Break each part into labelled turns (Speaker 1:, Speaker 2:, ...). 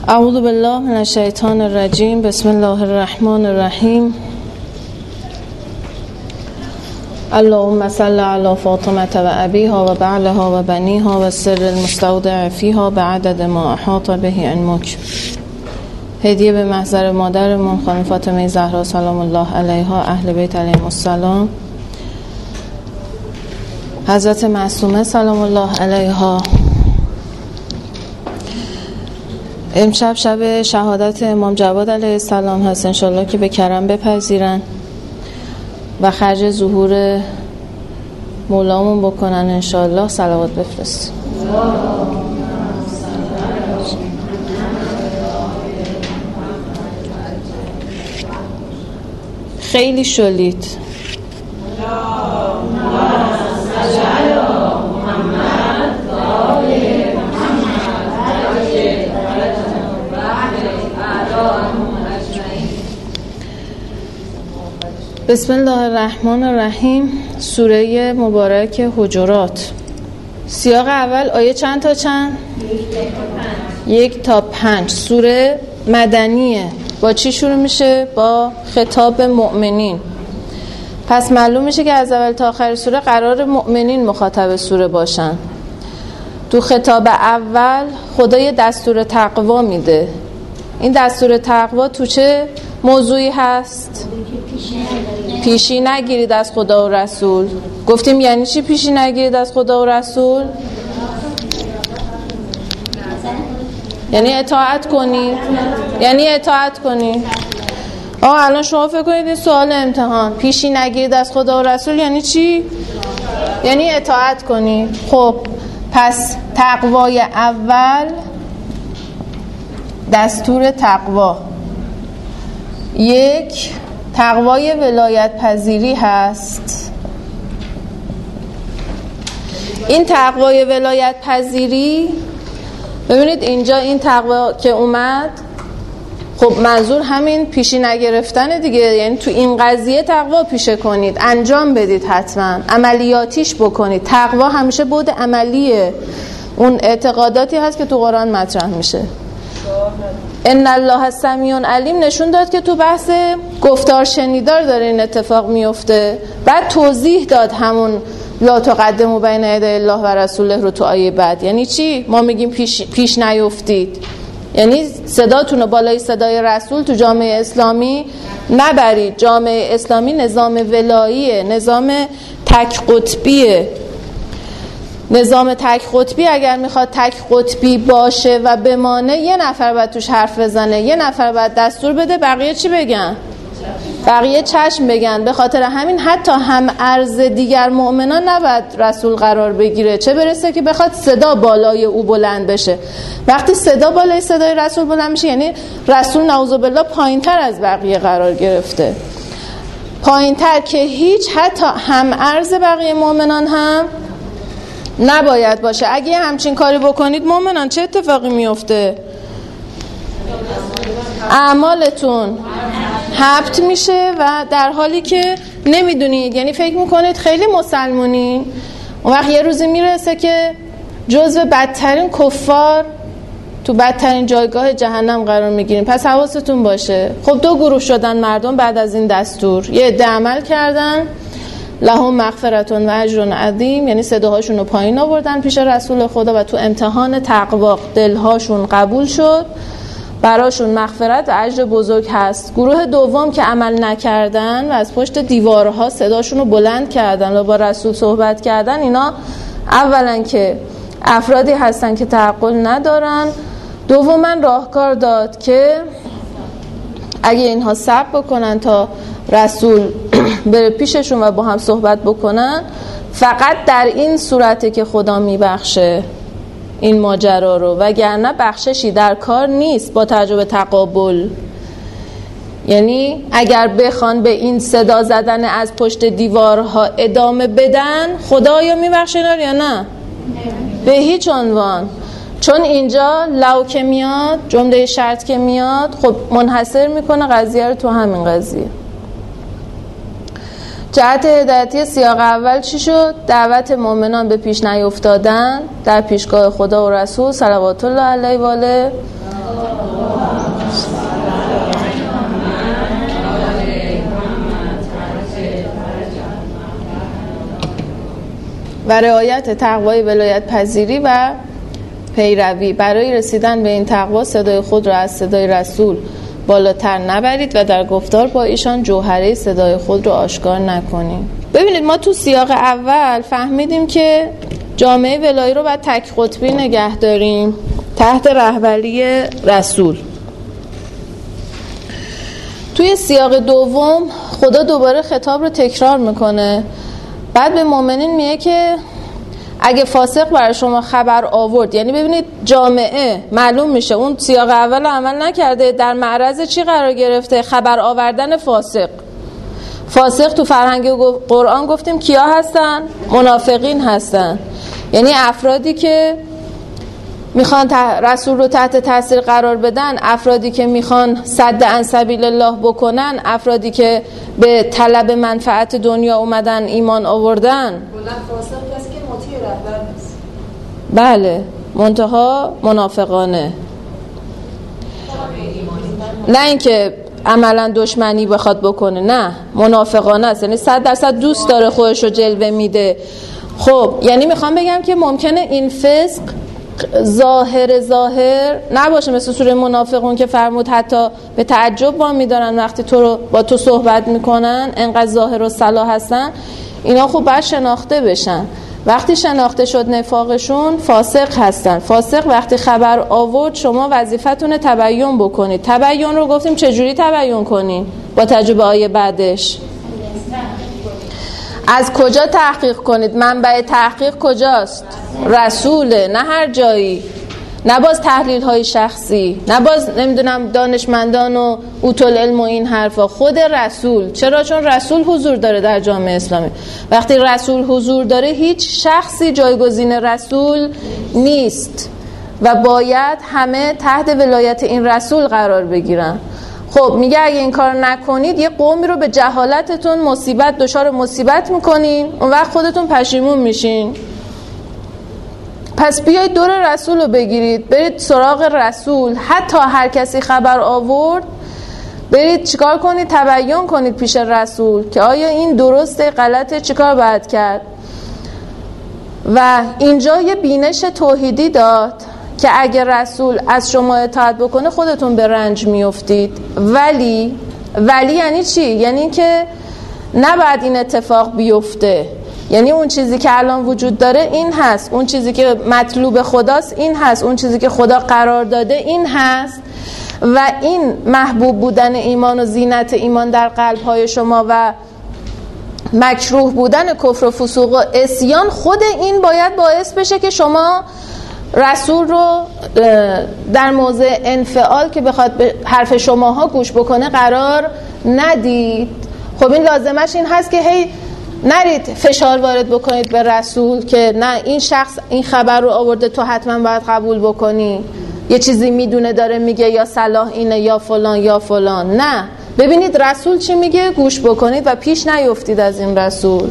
Speaker 1: اعوذ بالله من الشیطان الرجیم. بسم الله الرحمن الرحیم. اللهم صل علی فاطمه و ابیها و بعلها و بنیها و سر المستودع فیها بعدد ما احاط به علمک. هدیه به محضر مادرمون خانم فاطمه زهرا سلام الله علیها، اهل بیت علیهم السلام، حضرت معصومه سلام الله علیها. امشب شب شهادت امام جواد علیه السلام هست، انشالله که به کرم بپذیرن و خرج ظهور مولامون بکنن. انشالله صلوات بفرست. خیلی شلید. بسم الله الرحمن الرحیم. سوره مبارک حجرات. سیاق اول آیه چند تا چند؟ 1 تا 5. سوره مدنیه. با چی شروع میشه؟ با خطاب مؤمنین. پس معلوم میشه که از اول تا آخر سوره قرار مؤمنین مخاطب سوره باشن. تو خطاب اول خدا یه دستور تقوا میده. این دستور تقوا تو چه موضوعی هست؟ پیشی نگیرید از خدا و رسول. گفتیم یعنی چی پیشی نگیرید از خدا و رسول؟ یعنی اطاعت کنید. یعنی اطاعت کنید. الان شما فکر کنید این سوال امتحان، پیشی نگیرید از خدا و رسول یعنی چی؟ یعنی اطاعت کنید. خب پس تقوای اول دستور تقوا 1 تقوای ولایت پذیری هست. این تقوای ولایت پذیری، ببینید اینجا این تقوا که اومد، خب منظور همین پیشی نگرفتن دیگه. یعنی تو این قضیه تقوا پیشه کنید، انجام بدید، حتما عملیاتیش بکنید. تقوا همیشه بود عملیه. اون اعتقاداتی هست که تو قرآن مطرح میشه. ان الله سمیع علیم نشون داد که تو بحث گفتار شنیدار داره این اتفاق میفته. بعد توضیح داد همون لا تقدموا بین یدی الله و رسوله رو تو آیه بعد. یعنی چی؟ ما میگیم پیش نیفتید، یعنی صداتون رو بالای صدای رسول تو جامعه اسلامی نبرید. جامعه اسلامی نظام ولاییه، نظام تک قطبیه. نظام تک قطبی اگر میخواد تک قطبی باشه و بمانه، یه نفر باید توش حرف بزنه، یه نفر باید دستور بده، بقیه چی بگن؟ بقیه چشم بگن. به خاطر همین حتی هم ارز دیگر مؤمنان نباید رسول قرار بگیره، چه برسه که بخواد صدا بالای او بلند بشه. وقتی صدا بالای صدای رسول بلند میشه، یعنی رسول نعوذ بالله پایینتر از بقیه قرار گرفته، پایینتر که هیچ حتی هم ارز بقیه مؤمنان هم نباید باشه. اگه همچین کاری بکنید مؤمنان چه اتفاقی میفته؟ اعمالتون حبط میشه و در حالی که نمیدونید، یعنی فکر میکنید خیلی مسلمونین، اون وقت یه روزی میرسه که جزو بدترین کفار تو بدترین جایگاه جهنم قرار میگیرین. پس حواستون باشه. خب 2 گروه شدن مردم بعد از این دستور. یه عده عمل کردن، لهم مغفرتون و اجر عظیم، یعنی صداهاشون رو پایین آوردن پیش رسول خدا و تو امتحان تقوا دلهاشون قبول شد، براشون مغفرت و اجر بزرگ هست. گروه دوم که عمل نکردن و از پشت دیوارها صداشون رو بلند کردن و با رسول صحبت کردن، اینا اولا که افرادی هستن که تعقل ندارن. دوما راهکار داد که اگه اینها صبر بکنن تا رسول بره پیششون و با هم صحبت بکنن، فقط در این صورته که خدا میبخشه این ماجرا رو، وگرنه بخششی در کار نیست با تجربه تقابل. یعنی اگر بخوان به این صدا زدن از پشت دیوارها ادامه بدن، خدا یا میبخشه یا نه؟ به هیچ عنوان. چون اینجا لو که میاد، جمله شرط که میاد، خب منحصر میکنه قضیه رو تو همین قضیه. جهت هدایتی سیاق اول چی شد؟ دعوت مؤمنان به پیش نیفتادن در پیشگاه خدا و رسول صلوات الله علیه و آله و رعایت تقوای ولایت پذیری و پیروی. برای رسیدن به این تقوا صدای خود را از صدای رسول بالاتر نبرید و در گفتار با ایشان جوهره صدای خود را آشکار نکنید. ببینید ما تو سیاق اول فهمیدیم که جامعه ولایی رو باید تک قطبی نگه داریم تحت رهبری رسول. توی سیاق دوم خدا دوباره خطاب رو تکرار میکنه، بعد به مؤمنین میگه که اگه فاسق برای شما خبر آورد، یعنی ببینید جامعه معلوم میشه اون سیاق اول رو عمل نکرده، در معرض چی قرار گرفته؟ خبر آوردن فاسق. فاسق تو فرهنگ قرآن گفتیم کیا هستن؟ منافقین هستن، یعنی افرادی که میخوان رسول رو تحت تاثیر قرار بدن، افرادی که میخوان صد عن سبیل الله بکنن، افرادی که به طلب منفعت دنیا اومدن ایمان آوردن.
Speaker 2: فاسق کسی که مطیع رهبر نیست.
Speaker 1: بله، منتها منافقانه، نه اینکه عملا دشمنی بخواد بکنه، نه، منافقانه است، یعنی 100% دوست داره خودش رو جلوه میده. خب یعنی میخوام بگم که ممکنه این فسق ظاهر نباشه، مثل سوره منافقون که فرمود حتی به تعجب با میدارن وقتی تو رو با تو صحبت میکنن، انقدر ظاهر و صلاح هستن. اینا خوب باید شناخته بشن. وقتی شناخته شد نفاقشون، فاسق هستن. فاسق وقتی خبر آورد شما وظیفتونه تبیین بکنید. تبیین رو گفتیم چجوری تبیین کنید؟ با تجربه های بعدش. از کجا تحقیق کنید؟ منبع تحقیق کجاست؟ رسوله، نه هر جایی، نه باز تحلیل های شخصی، نه باز نمیدونم دانشمندان و اوتول علم و این حرفا، خود رسول. چرا؟ چون رسول حضور داره در جامعه اسلامی. وقتی رسول حضور داره هیچ شخصی جایگزین رسول نیست و باید همه تحت ولایت این رسول قرار بگیرن. خب میگه اگه این کار نکنید یه قومی رو به جهالتتون دچار مصیبت میکنین، اون وقت خودتون پشیمون میشین. پس بیایید دور رسول رو بگیرید، برید سراغ رسول. حتی هر کسی خبر آورد برید چیکار کنید؟ تبیین کنید پیش رسول که آیا این درسته غلطه، چیکار باید کرد. و اینجا یه بینش توحیدی داد که اگه رسول از شما اطاعت بکنه خودتون به رنج میافتید. ولی یعنی چی؟ یعنی که نباید این اتفاق بیفته. یعنی اون چیزی که الان وجود داره این هست، اون چیزی که مطلوب خداست این هست، اون چیزی که خدا قرار داده این هست. و این محبوب بودن ایمان و زینت ایمان در قلب‌های شما و مکروه بودن کفر و فسوق و عصیان، خود این باید باعث بشه که شما رسول رو در موضع انفعال که بخواد به حرف شماها گوش بکنه قرار ندید. خب این لازمش این هست که هی نرید فشار وارد بکنید به رسول که نه این شخص این خبر رو آورده تو حتما باید قبول بکنی، یه چیزی میدونه داره میگه، یا صلاح اینه یا فلان یا فلان. نه، ببینید رسول چی میگه، گوش بکنید و پیش نیفتید از این رسول.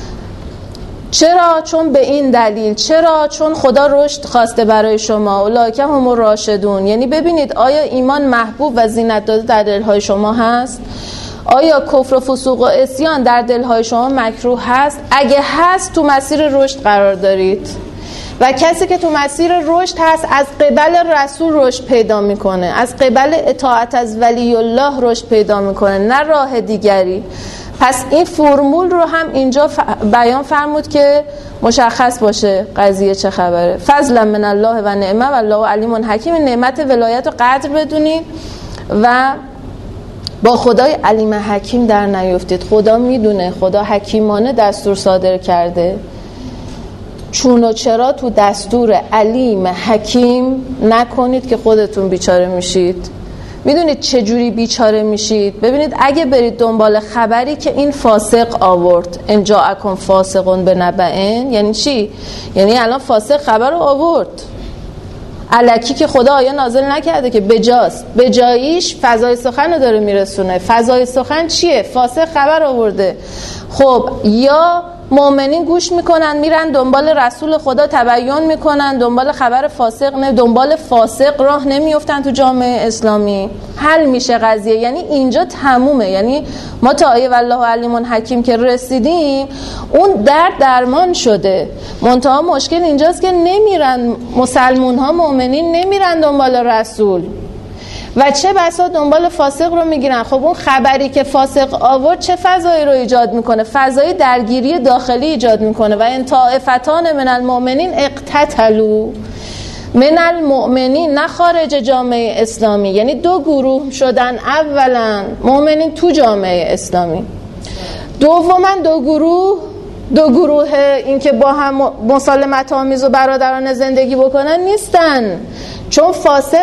Speaker 1: چرا؟ چون به این دلیل. چرا؟ چون خدا رشد خواسته برای شما. اولئک هم الراشدون. یعنی ببینید آیا ایمان محبوب و زینت داده در دلهای شما هست؟ آیا کفر و فسوق و عصیان در دلهای شما مکروه هست؟ اگه هست تو مسیر رشد قرار دارید و کسی که تو مسیر رشد هست از قبل رسول رشد پیدا میکنه، از قبل اطاعت از ولی الله رشد پیدا میکنه، نه راه دیگری. پس این فرمول رو هم اینجا بیان فرمود که مشخص باشه قضیه چه خبره. فضلا من الله و نعمه و الله علیم حکیم. نعمت ولایت رو قدر بدونید و با خدای علیم حکیم در نیفتید. خدا میدونه، خدا حکیمانه دستور صادر کرده. چون و چرا تو دستور علیم حکیم نکنید که خودتون بیچاره میشید. میدونید چه جوری بیچاره میشید؟ ببینید اگه برید دنبال خبری که این فاسق آورد، ان جاءکم فاسقون بنبأ، یعنی چی؟ یعنی الان فاسق خبر رو آورد الکی که خدا آیه نازل نکرده که بجاست، به جاییش فضای سخن رو داره میرسونه. فضای سخن چیه؟ فاسق خبر آورده. خب یا مؤمنین گوش میکنن، میرن دنبال رسول خدا تبیین میکنن، دنبال خبر فاسق نه، دنبال فاسق راه نمیافتن تو جامعه اسلامی، حل میشه قضیه. یعنی اینجا تمومه. یعنی ما تا آیه والله علیم حکیم که رسیدیم اون درمان شده. منتها مشکل اینجاست که نمیرن مسلمون ها، مؤمنین نمیرن دنبال رسول و چه بسا دنبال فاسق رو میگیرن. خب اون خبری که فاسق آورد چه فضایی رو ایجاد میکنه؟ فضای درگیری داخلی ایجاد میکنه. و ان طائفتان من المؤمنین اقتتلوا، من المؤمنین، نه خارج جامعه اسلامی. یعنی دو گروه شدن، اولا مؤمنین تو جامعه اسلامی، دوما دو گروه این که با هم مسالمت آمیز و برادرانه زندگی بکنن نیستن. چون فاسق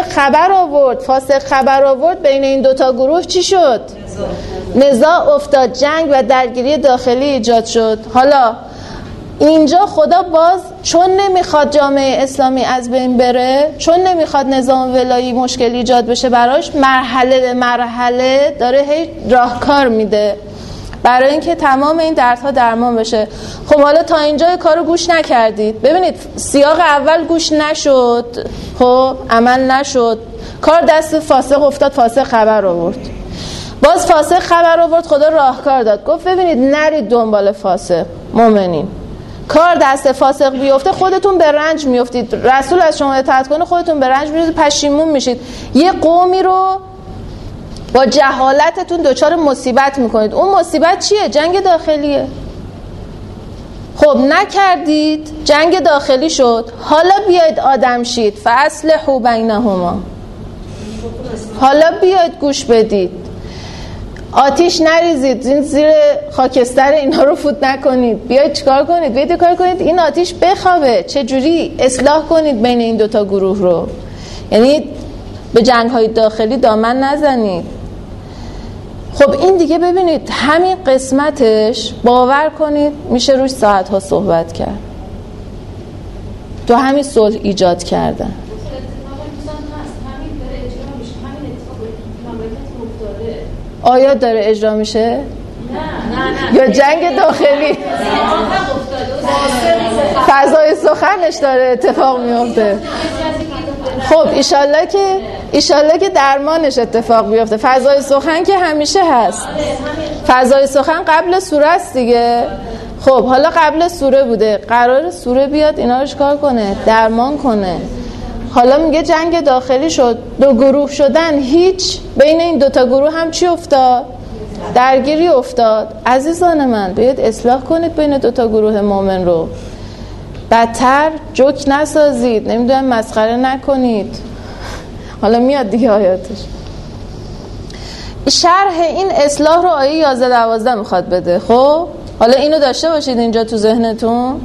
Speaker 1: خبر آورد بین این دوتا گروه چی شد؟ نزاع افتاد، جنگ و درگیری داخلی ایجاد شد. حالا اینجا خدا باز چون نمیخواد جامعه اسلامی از بین بره، چون نمیخواد نظام ولایی مشکل ایجاد بشه براش، مرحله به مرحله داره هی راهکار میده برای اینکه تمام این دردها درمان بشه. خب حالا تا اینجا کارو گوش نکردید. ببینید سیاق اول گوش نشد، خب عمل نشد، کار دست فاسق افتاد، فاسق خبر آورد، باز فاسق خبر آورد، خدا راهکار داد، گفت ببینید نرید دنبال فاسق. مؤمنین کار دست فاسق بیفته خودتون به رنج میافتید، رسول از شما اطاعت کنه خودتون به رنج میافتید، پشیمون میشید، یه قومی رو با جهالتتون دچار مصیبت میکنید. اون مصیبت چیه؟ جنگ داخلیه. خب نکردید، جنگ داخلی شد، حالا بیاید آدم شید، فاصلحوا بینهما، حالا بیاید گوش بدید، آتیش نریزید، زیر خاکستر اینا رو فوت نکنید، بیاید چیکار کنید؟ بیاید کار کنید این آتیش بخوابه. چجوری اصلاح کنید بین این دوتا گروه رو؟ یعنی به جنگ‌های داخلی دامن نزنید. خب این دیگه ببینید همین قسمتش باور کنید میشه روش ساعت‌ها صحبت کرد. تو همین صلح ایجاد کردن. آیا داره اجرا میشه؟
Speaker 2: نه.
Speaker 1: یا جنگ داخلی؟ فضای سخنش داره اتفاق میفته. خب ایشالله که درمانش اتفاق بیفته. فضای سخن که همیشه هست. فضای سخن قبل سوره است دیگه. خب حالا قبل سوره بوده، قرار سوره بیاد اینا رو چیکار کنه؟ درمان کنه. حالا میگه جنگ داخلی شد، دو گروه شدن، هیچ بین این دوتا گروه هم چی افتاد؟ درگیری افتاد. عزیزان من بیاید اصلاح کنید بین دوتا گروه مؤمن رو، بدتر جوک نسازید، نمیدونم مسخره نکنید. حالا میاد دیگه آیاتش. شرح این اصلاح رو آیه 11-12 میخواد بده. خب حالا اینو داشته باشید اینجا تو ذهنتون.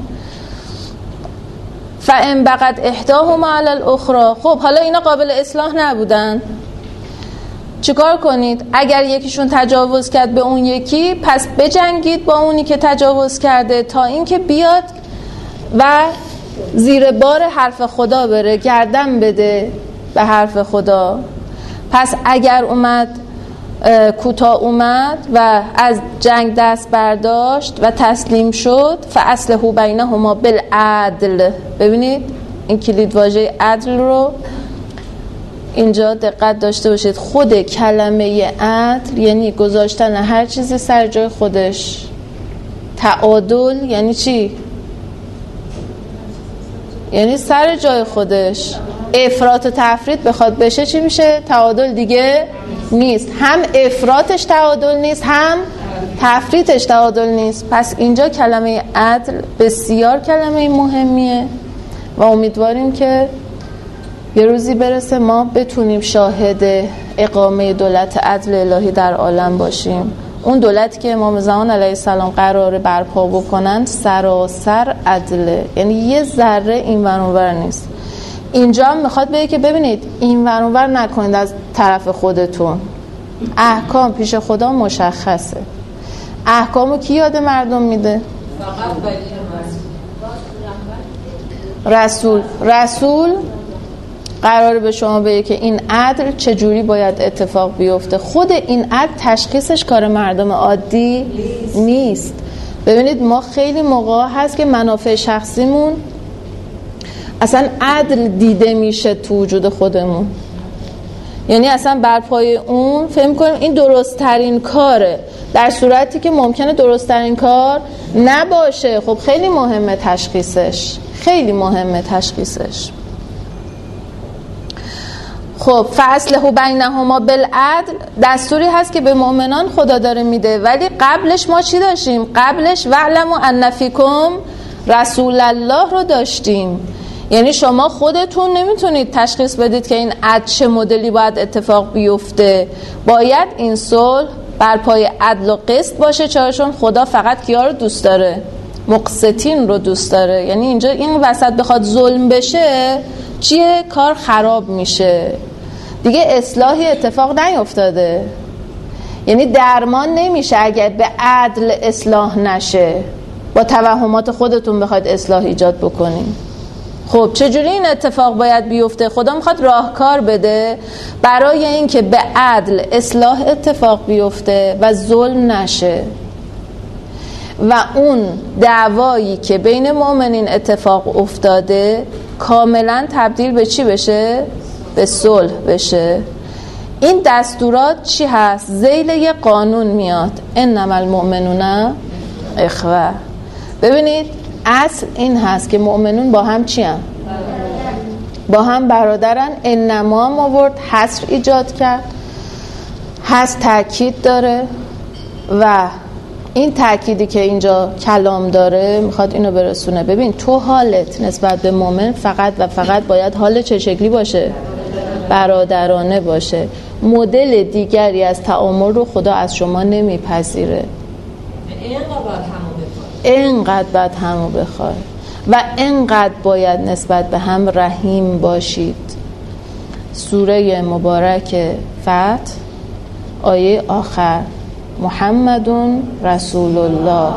Speaker 1: فَإِنْ بَغَتْ إِحْدَاهُمَا عَلَى الْأُخْرَى. خب حالا اینا قابل اصلاح نبودن، چیکار کنید؟ اگر یکیشون تجاوز کرد به اون یکی، پس بجنگید با اونی که تجاوز کرده تا اینکه بیاد و زیر بار حرف خدا بره، گردن بده به حرف خدا. پس اگر اومد کوتاه اومد و از جنگ دست برداشت و تسلیم شد، فاصلحوا بینهما بالعدل. ببینید این کلید واژه عدل رو اینجا دقت داشته باشید. خود کلمه عدل یعنی گذاشتن هر چیزی سر جای خودش. تعادل یعنی چی؟ یعنی سر جای خودش. افراط و تفرید بخواد بشه چی میشه؟ تعادل دیگه نیست. هم افراطش تعادل نیست، هم تفریطش تعادل نیست. پس اینجا کلمه عدل بسیار کلمه مهمیه و امیدواریم که یه روزی برسه ما بتونیم شاهد اقامه دولت عدل الهی در عالم باشیم. اون دولتی که امام زمان علیه السلام قراره برپا بکنن سراسر عدله، یعنی یه ذره این ور اون ور نیست. اینجا هم میخواد بگه که ببینید این ور اون ور نکنید از طرف خودتون. احکام پیش خدا مشخصه. احکامو کی یاد مردم میده؟ رسول قراره به شما بگه که این عدل چجوری باید اتفاق بیفته. خود این عدل تشخیصش کار مردم عادی نیست. ببینید ما خیلی موقع هست که منافع شخصیمون اصلا عدل دیده میشه تو وجود خودمون، یعنی اصلا بر پای اون فهم کنیم این درست ترین کاره، در صورتی که ممکنه درست ترین کار نباشه. خب خیلی مهمه تشخیصش، خیلی مهمه تشخیصش. خب فاصلحوا بینهما بالعدل دستوری هست که به مؤمنان خدا داره میده، ولی قبلش ما چی داشتیم؟ قبلش واعلموا ان فیکم رسول الله رو داشتیم. یعنی شما خودتون نمیتونید تشخیص بدید که این عدل چه مدلی باید اتفاق بیفته، باید این صلح بر پای عدل و قسط باشه. چون خدا فقط کیا رو دوست داره؟ مقسطین رو دوست داره. یعنی اینجا این وسط بخواد ظلم بشه چیه؟ کار خراب میشه دیگه، اصلاحی اتفاق نیفتاده. یعنی درمان نمیشه اگر به عدل اصلاح نشه، با توهمات خودتون بخواید اصلاح ایجاد بکنین. خب چجوری این اتفاق باید بیفته؟ خدا میخواد راهکار بده برای اینکه به عدل اصلاح اتفاق بیفته و ظلم نشه و اون دعوایی که بین مؤمنین اتفاق افتاده کاملا تبدیل به چی بشه؟ به صلح بشه. این دستورات چی هست؟ ذیل یه قانون میاد، انما المؤمنون اخوه. ببینید اصل این هست که مؤمنون با هم چی هم؟ با هم برادرن. انما هم آورد حصر ایجاد کرد، هست تأکید داره و این تأکیدی که اینجا کلام داره میخواد اینو برسونه. ببین تو حالت نسبت به مؤمن فقط و فقط باید حال چه شکلی باشه؟ برادرانه باشه. مدل دیگری از تعامل رو خدا از شما نمیپذیره. اینقدر باید همو بخوای و اینقدر باید نسبت به هم رحیم باشید. سوره مبارک فتح آیه آخر محمدun رسول الله.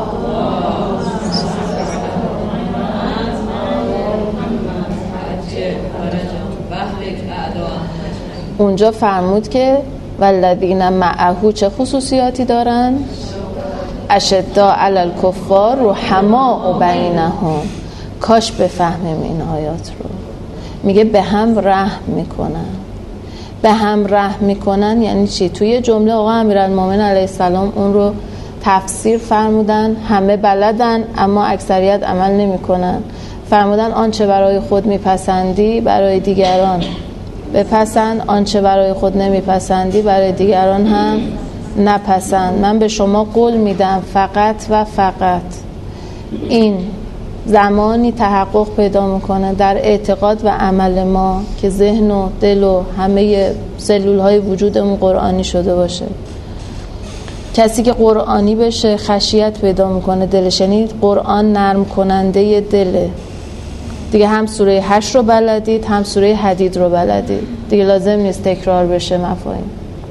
Speaker 1: اونجا فرمود که والذین معه چه خصوصیاتی دارن؟ اشداء علی الکفار رحماء بینهم. کاش بفهمیم این آیات رو. میگه به هم رحم میکنن. به هم رحم میکنن یعنی چی؟ توی جمله آقا امیرالمومنین علیه السلام اون رو تفسیر فرمودن، همه بلدن اما اکثریت عمل نمیکنن. فرمودن آنچه برای خود میپسندی برای دیگران بپسند، آنچه برای خود نمیپسندی برای دیگران هم نپسند. من به شما قول میدم فقط و فقط این زمانی تحقق پیدا میکنه در اعتقاد و عمل ما که ذهن و دل و همه سلول های وجودمون قرآنی شده باشه. کسی که قرآنی بشه خشیت پیدا میکنه دلش، یعنی قرآن نرم کننده دله دیگه. هم سوره 8 رو بلدید هم سوره حدید رو بلدید دیگه، لازم نیست تکرار بشه مفاهیم.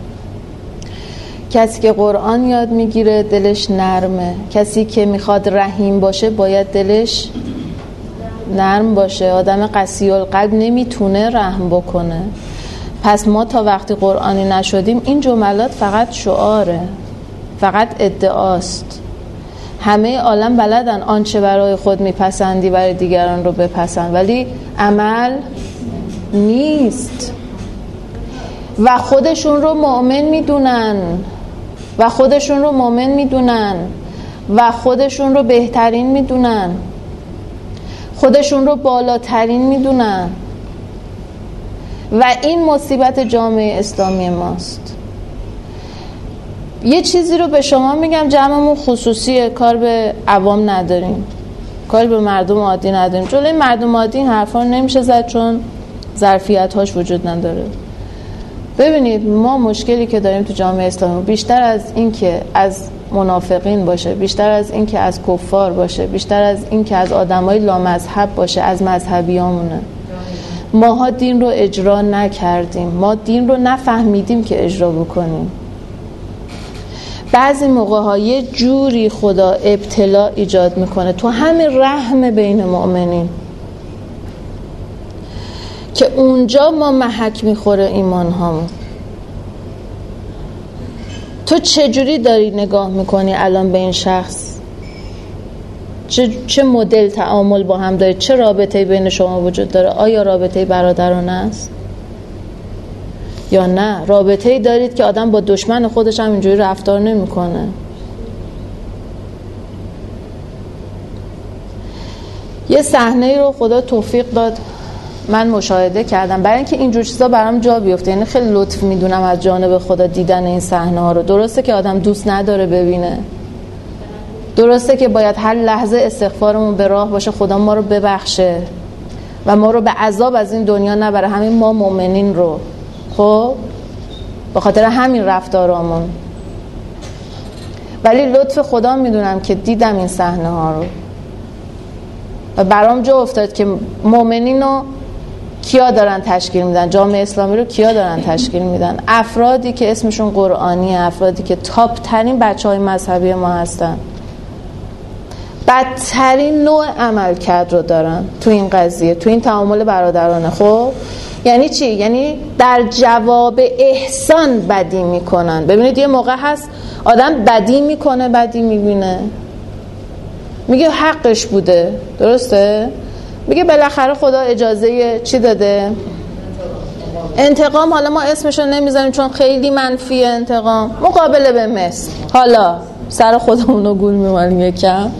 Speaker 1: کسی که قرآن یاد میگیره دلش نرمه. کسی که میخواد رحیم باشه باید دلش نرم باشه. آدم قسی القلب نمیتونه رحم بکنه. پس ما تا وقتی قرآنی نشدیم این جملات فقط شعاره، فقط ادعاست. همه عالم بلدن آنچه برای خود میپسندی برای دیگران رو بپسند، ولی عمل نیست. و خودشون رو مؤمن میدونن و خودشون رو مؤمن میدونن و خودشون رو بهترین میدونن، خودشون رو بالاترین میدونن و این مصیبت جامعه اسلامی ماست. یه چیزی رو به شما میگم، جمعمون خصوصیه، کار به عوام نداریم، کار به مردم عادی نداریم. جلوی مردم عادی این حرفا نمیشه زد چون ظرفیت هاش وجود نداره. ببینید ما مشکلی که داریم تو جامعه اسلامی بیشتر از این که از منافقین باشه، بیشتر از این که از کفار باشه، بیشتر از این که از آدمای لامذهب باشه، از مذهبیامونه. ماها دین رو اجرا نکردیم، ما دین رو نفهمیدیم که اجرا بکنیم. بعضی موقع‌ها یه جوری خدا ابتلا ایجاد میکنه تو همین رحم بین مؤمنین که اونجا ما محک میخوره ایمان هامون. تو چجوری داری نگاه میکنی الان به این شخص؟ چه مدل تعامل با هم دارید؟ چه رابطه‌ای بین شما وجود داره؟ آیا رابطه برادرانه است یا نه رابطه‌ای دارید که آدم با دشمن خودش هم اینجوری رفتار نمی‌کنه؟ یه صحنه‌ای رو خدا توفیق داد من مشاهده کردم، برای اینکه اینجور چیزا برام جا بیفته. یعنی خیلی لطف میدونم از جانب خدا دیدن این صحنه‌ها رو. درسته که آدم دوست نداره ببینه، درسته که باید هر لحظه استغفارمون به راه باشه خدا ما رو ببخشه و ما رو به عذاب از این دنیا نبره، همین ما مؤمنین رو. خب به خاطر همین رفتارامون. ولی لطف خدا میدونم که دیدم این صحنه ها رو و برام جا افتاد که مؤمنین رو کیا دارن تشکیل میدن، جامعه اسلامی رو کیا دارن تشکیل میدن؟ افرادی که اسمشون قرآنیه، افرادی که تاپ ترین بچهای مذهبی ما هستن، بدترین نوع عملکرد رو دارن تو این قضیه، تو این تعامل برادرانه. خب یعنی چی؟ یعنی در جواب احسان بدی میکنن. ببینید یه موقع هست آدم بدی میکنه، بدی میبینه، میگه حقش بوده، درسته؟ میگه بالاخره خدا اجازه چی داده؟ انتقام. حالا ما اسمشو نمیذاریم چون خیلی منفیه انتقام، مقابله به مثل. حالا سر خودمونو گول میمالیم یکم،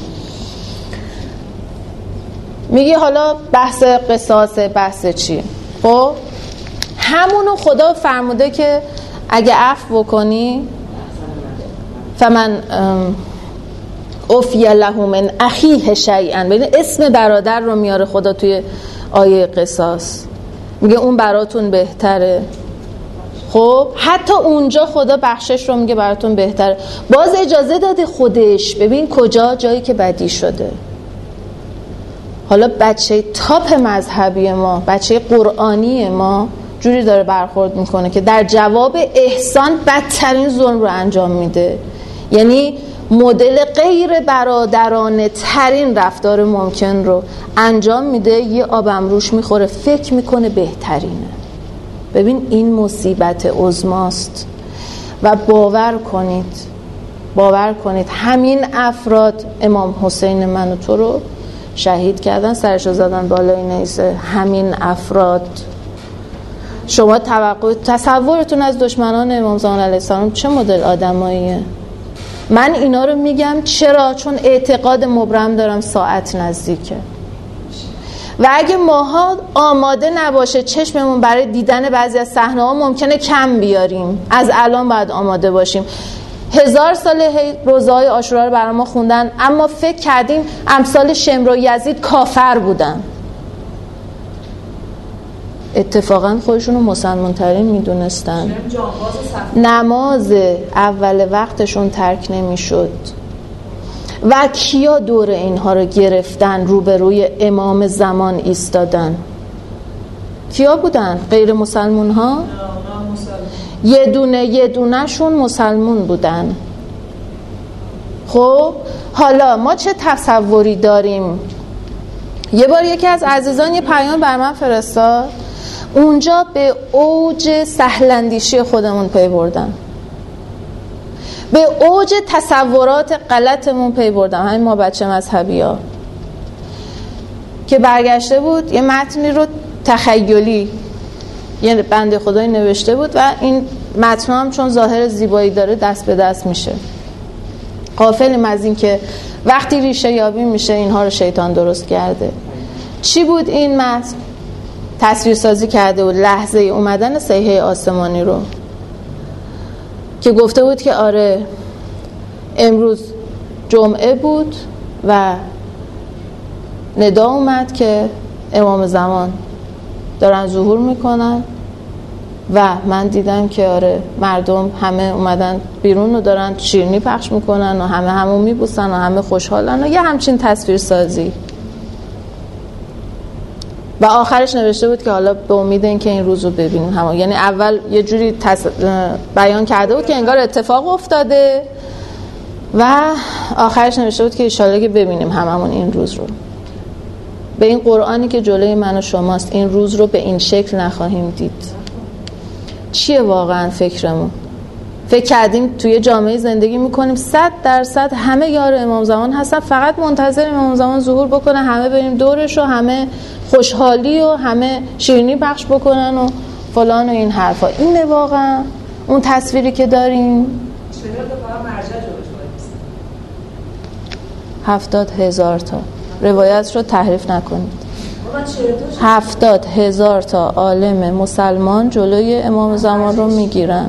Speaker 1: میگه حالا بحث قصاص، بحث چی؟ خب همونو خدا فرموده که اگه عفو بکنی فمن افی له من اخیه شیئا، ببین اسم برادر رو میاره خدا توی آیه قصاص، میگه اون براتون بهتره. خب حتی اونجا خدا بخشش رو میگه براتون بهتره، باز اجازه داده خودش. ببین کجا جایی که بدی شده. حالا بچه تاپ مذهبی ما، بچه قرآنی ما جوری داره برخورد میکنه که در جواب احسان بدترین ظلم رو انجام میده. یعنی مدل غیر برادرانه ترین رفتار ممکن رو انجام میده، یه آبم روش میخوره، فکر میکنه بهترینه. ببین این مصیبت عظماست و باور کنید همین افراد امام حسین من و تو رو شهید کردن، سرشو زدن بالای نیزه. همین افراد. شما تصورتون از دشمنان امام زمان علیه السلام چه مدل آدماییه؟ من اینا رو میگم چرا؟ چون اعتقاد مبرم دارم ساعت نزدیکه و اگه ماها آماده نباشه چشممون برای دیدن بعضی از صحنه‌ها ممکنه کم بیاریم. از الان باید آماده باشیم. 1000 سال روزهای عاشورا رو برای ما خوندن، اما فکر کردیم امثال شمر و یزید کافر بودن. اتفاقا خودشونو مسلمان ترین میدونستن. نماز اول وقتشون ترک نمیشد و کیا دور اینها رو گرفتن روبروی امام زمان ایستادن؟ کیا بودن؟ غیر مسلمون ها؟ یه دونه شون مسلمون بودن. خب حالا ما چه تصوری داریم؟ یه بار یکی از عزیزان یه پیام بر من فرستاد، اونجا به اوج سهلندیشی خودمون پی بردم، به اوج تصورات غلطمون پی بردم. همین ما بچه مذهبی ها که برگشته بود یه متنی رو تخیلی یه بنده خدایی نوشته بود و این متن هم چون ظاهر زیبایی داره دست به دست میشه. غافلیم از این که وقتی ریشه یابی میشه اینها رو شیطان درست کرده. چی بود این متن؟ تصویر سازی کرده بود لحظه اومدن صیحه آسمانی رو که گفته بود که آره امروز جمعه بود و ندا اومد که امام زمان دارن ظهور میکنن و من دیدم که آره مردم همه اومدن بیرون و دارن شیرینی پخش میکنن و همه میبوسن و همه خوشحالن و یه همچین تصویر سازی. و آخرش نوشته بود که حالا به امید این که این روز رو ببینیم. یعنی اول یه جوری بیان کرده بود که انگار اتفاق افتاده و آخرش نوشته بود که انشالله که ببینیم هممون این روز رو. به این قرآنی که جلوی من و شماست این روز رو به این شکل نخواهیم دید. چیه واقعا فکرمون؟ فکر کردیم توی جامعه زندگی میکنیم 100% همه یار امام زمان هستن، فقط منتظر امام زمان ظهور بکنه، همه بریم دورش و همه خوشحالی و همه شیرینی پخش بکنن و فلان و این حرفا. اینه واقعا اون تصویری که داریم؟ 70,000 تا روایت رو تحریف نکنید. 70,000 تا عالم مسلمان جلوی امام زمان رو میگیرن.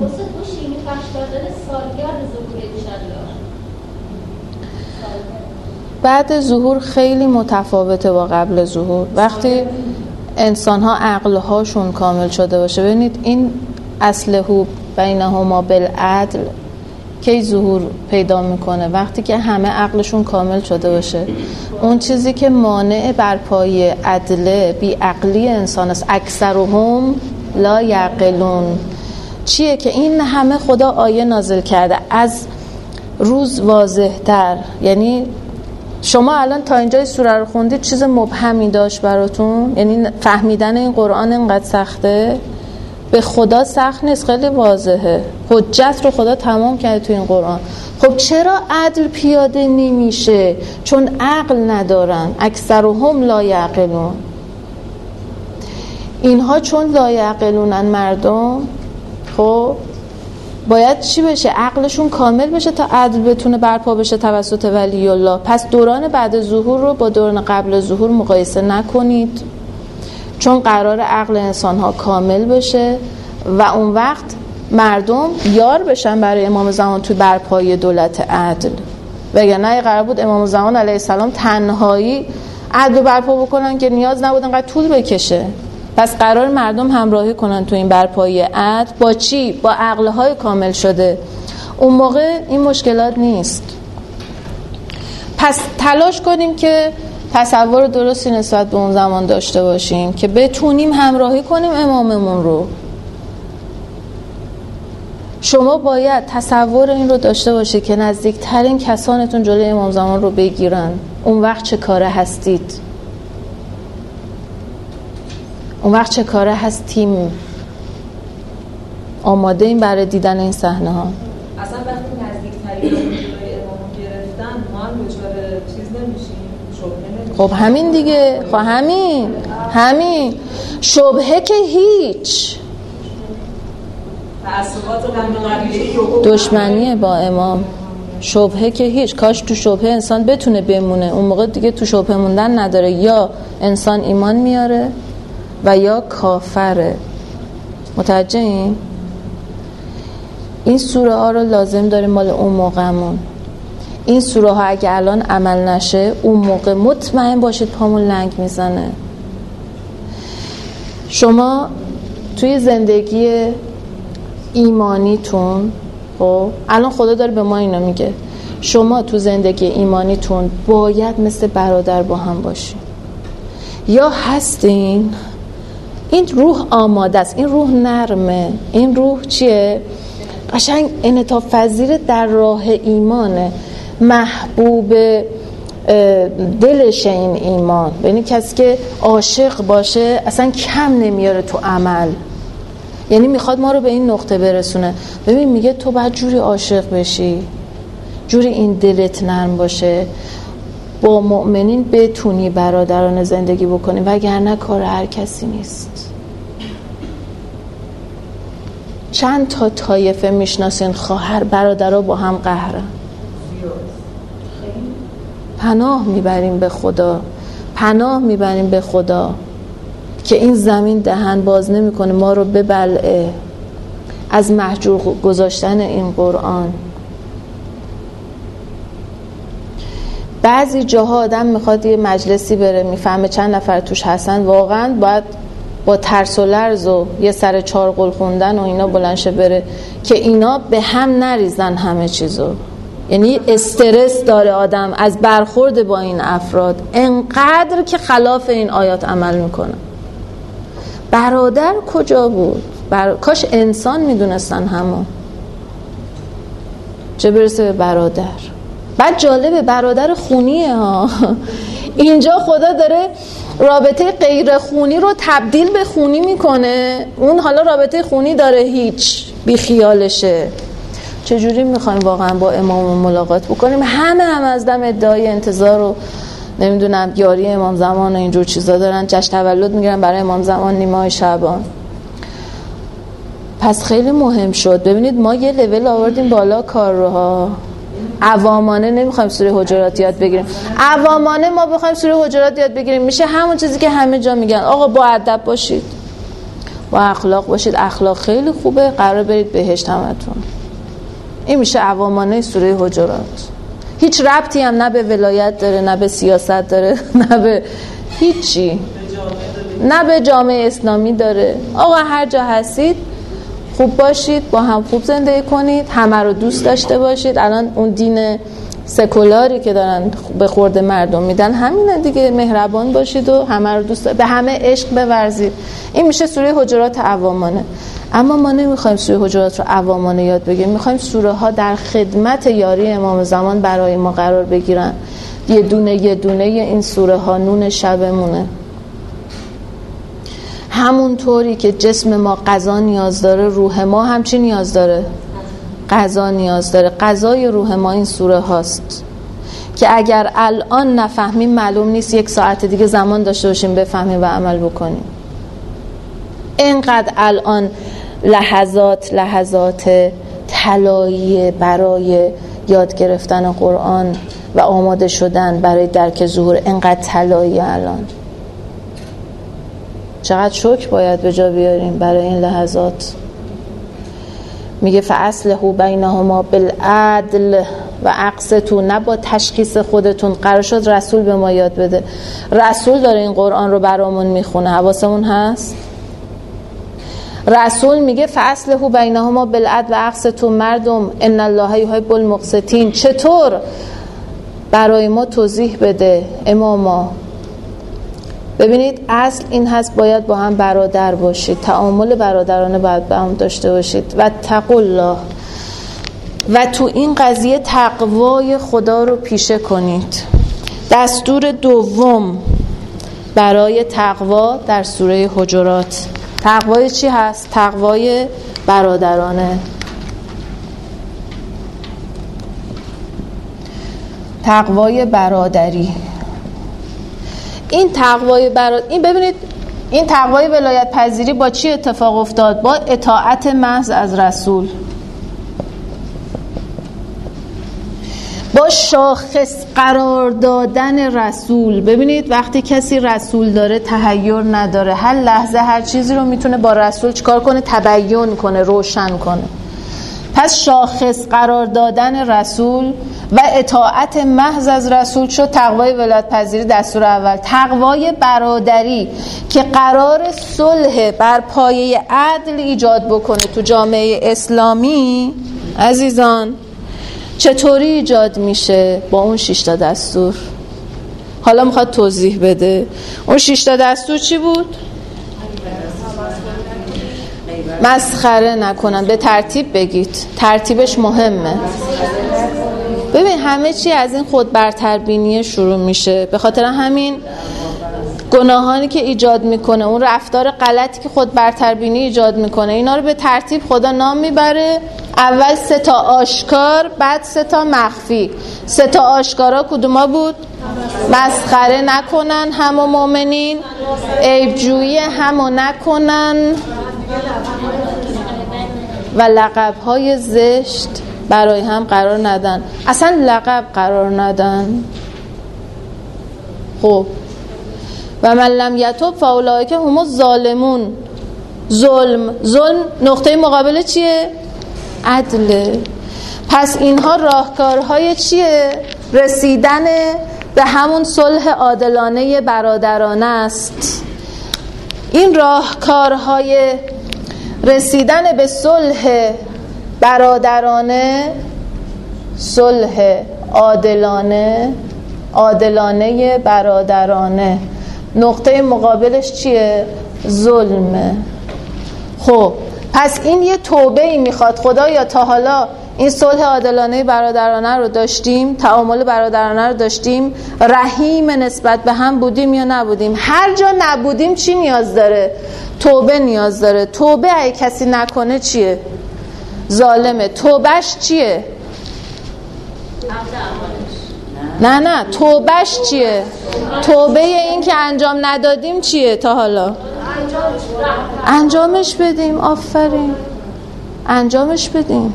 Speaker 1: بعد ظهور خیلی متفاوته با قبل ظهور. وقتی انسان ها عقلهاشون کامل شده باشه، ببینید این اصله بینهما بالعدل کی ظهور پیدا میکنه؟ وقتی که همه عقلشون کامل شده باشه. اون چیزی که مانع برپایی عدل بی عقلی انسان است. اکثرهم لا یعقلون. چیه که این همه خدا آیه نازل کرده از روز واضح تر. یعنی شما الان تا اینجای سوره رو خوندید چیز مبهمی داشت براتون؟ یعنی فهمیدن این قرآن اینقدر سخته؟ به خدا سخت نیست، خیلی واضحه. حجت رو خدا تمام کرده تو این قرآن. خب چرا عدل پیاده نمیشه؟ چون عقل ندارن. اکثرهم لا یعقلون. اینها چون لا یعقلونن مردم، خب باید چی بشه؟ عقلشون کامل بشه تا عدل بتونه برپا بشه توسط ولی الله. پس دوران بعد ظهور رو با دوران قبل ظهور مقایسه نکنید، چون قرار عقل انسان ها کامل بشه و اون وقت مردم یار بشن برای امام زمان توی برپایی دولت عدل. وگرنه قرار بود امام زمان علیه السلام تنهایی عدل برپا بکنن که نیاز نبود انقدر طول بکشه. پس قرار مردم همراهی کنن تو این برپایی عدل. با چی؟ با عقلهای کامل شده. اون موقع این مشکلات نیست. پس تلاش کنیم که تصور درستی نسبت به اون زمان داشته باشیم که بتونیم همراهی کنیم اماممون رو. شما باید تصور این رو داشته باشه که نزدیکترین کسانتون جلوی امام زمان رو بگیرن. اون وقت چه کاره هستید؟ اون وقت چه کاره هستیم؟ آماده این برای دیدن این صحنه ها؟
Speaker 2: اصلا وقتی نزدیکترین رو جلوی امام گرفتن ما هم دچار چیز نمیشیم؟
Speaker 1: خب همین دیگه. خب همین شبهه که هیچ دشمنیه با امام. شبهه که هیچ. کاش تو شبهه انسان بتونه بمونه. اون موقع دیگه تو شبهه موندن نداره. یا انسان ایمان میاره و یا کافره. متوجه این سوره ها رو لازم داریم مال اون موقعمون. این سوره ها اگه الان عمل نشه اون موقع مطمئن باشید پامون لنگ میزنه. شما توی زندگی ایمانیتون، خب الان خدا داره به ما اینا میگه، شما تو زندگی ایمانیتون باید مثل برادر با هم باشین. یا هستین، این روح آماده است، این روح نرمه، این روح چیه؟ قشنگ انعطاف پذیر در راه ایمانه، محبوب دلش این ایمان. یعنی کسی که عاشق باشه اصلا کم نمیاره تو عمل. یعنی میخواد ما رو به این نقطه برسونه. ببین میگه تو باید جوری عاشق بشی، جوری این دلت نرم باشه، با مؤمنین بتونی برادرانه زندگی بکنی، وگرنه کار هر کسی نیست. چند تا طایفه میشناسین خواهر برادرها با هم قهرن. پناه میبریم به خدا، پناه میبریم به خدا که این زمین دهن باز نمیکنه ما رو ببلعه از محجور گذاشتن این قرآن. بعضی جاها آدم میخواد یه مجلسی بره، میفهمه چند نفر توش هستن، واقعا باید با ترس و لرز و یه سر چارقل خوندن و اینا بلنشه بره که اینا به هم نریزن همه چیزو. یعنی استرس داره آدم از برخورد با این افراد انقدر که خلاف این آیات عمل میکنه. برادر کجا بود؟ کاش انسان میدونستن همون، چه برسه به برادر. بعد جالبه برادر خونیه ها. اینجا خدا داره رابطه غیر خونی رو تبدیل به خونی میکنه. اون حالا رابطه خونی داره، هیچ بی خیالشه. چجوری میخوایم واقعا با امام ملاقات بکنیم؟ همه از دم ادعای انتظار و نمیدونم یاری امام زمان و اینجور چیزا دارن، جشن تولد میگیرن برای امام زمان نیمه شعبان. پس خیلی مهم شد. ببینید ما یه لول آوردیم بالا کار رو ها. عوامانه نمیخوایم سوره حجرات یاد بگیریم. عوامانه ما بخوایم سوره حجرات یاد بگیریم میشه همون چیزی که همه جا میگن آقا با ادب باشید، با اخلاق باشید. اخلاق خیلی خوبه، قرار برید بهشت همتون. این میشه عوامانه سوره حجرات. هیچ ربطی هم نه به ولایت داره، نه به سیاست داره، نه به هیچی، نه به جامعه اسلامی داره. آقا هر جا هستید خوب باشید، با هم خوب زندگی کنید، همه رو دوست داشته باشید. الان اون دین سکولاری که دارن به خورد مردم میدن همینه دیگه، مهربان باشید و همه رو دوست به همه عشق بورزید. این میشه سوره حجرات عوامانه. اما ما نمیخوایم سوره حجرات رو عوامانه یاد بگیریم، میخوایم سوره ها در خدمت یاری امام زمان برای ما قرار بگیرن. یه دونه این سوره ها نون شبمونه. همون طوری که جسم ما غذا نیاز داره، روح ما همچی نیاز داره، غذا نیاز داره. غذای روح ما این سوره هاست که اگر الان نفهمیم معلوم نیست 1 ساعت دیگه زمان داشته باشیم بفهمیم و عمل بکنیم. اینقدر الان لحظات طلایی برای یاد گرفتن قرآن و آماده شدن برای درک ظهور، اینقدر طلایی الان. چقدر شکر باید به جا بیاریم برای این لحظات. میگه فاصلح بینهما بالعدل و اقسطوا، نه با تشخیص خودتون. قرار شد رسول به ما یاد بده، رسول داره این قرآن رو برامون میخونه، حواسمون هست؟ رسول میگه فاصلح بینهما بالعدل و اقسطوا، مردم ان الله یحب المقسطین. چطور؟ برای ما توضیح بده اماما. ببینید اصل این هست باید با هم برادر باشید، تعامل برادرانه باید با هم داشته باشید. و اتقوا الله، و تو این قضیه تقوای خدا رو پیشه کنید. دستور دوم برای تقوا در سوره حجرات، تقوای چی هست؟ تقوای برادرانه. تقوای برادری. این تقوای این ببینید این تقوای ولایت پذیری با چی اتفاق افتاد؟ با اطاعت محض از رسول، با شاخص قرار دادن رسول. ببینید وقتی کسی رسول داره تحیر نداره، هر لحظه هر چیزی رو میتونه با رسول چیکار کنه؟ تبیین کنه، روشن کنه. پس شاخص قرار دادن رسول و اطاعت محض از رسول شد تقوای ولایت پذیری دستور اول. تقوای برادری که قرار صلح بر پایه عدل ایجاد بکنه تو جامعه اسلامی، عزیزان چطوری ایجاد میشه؟ با اون 6 تا دستور. حالا میخواد توضیح بده. اون 6 تا دستور چی بود؟ مسخره نکنن، به ترتیب بگید، ترتیبش مهمه. ببین همه چی از این خود برتربینی شروع میشه. به خاطر همین گناهانی که ایجاد میکنه، اون رفتار غلطی که خود برتربینی ایجاد میکنه، اینا رو به ترتیب خدا نام میبره. اول 3 تا آشکار، بعد 3 تا مخفی. 3 تا آشکارا کدوما بود؟ مسخره نکنن همو مؤمنین، عیبجویی همو نکنن و لقب‌های زشت برای هم قرار ندن. اصلا لقب قرار ندن. خب و من لم یتوب فاولئک هم الظالمون. ظلم نقطه مقابل چیه؟ عدله. پس اینها راهکارهای چیه؟ رسیدن به همون صلح عادلانه برادرانه است. این راهکارهای رسیدن به صلح برادرانه، صلح عادلانه برادرانه، نقطه مقابلش چیه؟ ظلمه. خب پس این یه توبه ای میخواد. خدایا تا حالا این صلح عادلانه برادرانه رو داشتیم، تعامل برادرانه رو داشتیم، رحیم نسبت به هم بودیم یا نبودیم؟ هر جا نبودیم چی نیاز داره؟ توبه نیاز داره. توبه اگه کسی نکنه چیه؟ ظالمه. توبش چیه؟ نه توبش چیه؟ توبه این که انجام ندادیم چیه تا حالا؟ انجامش بدیم. آفرین، انجامش بدیم.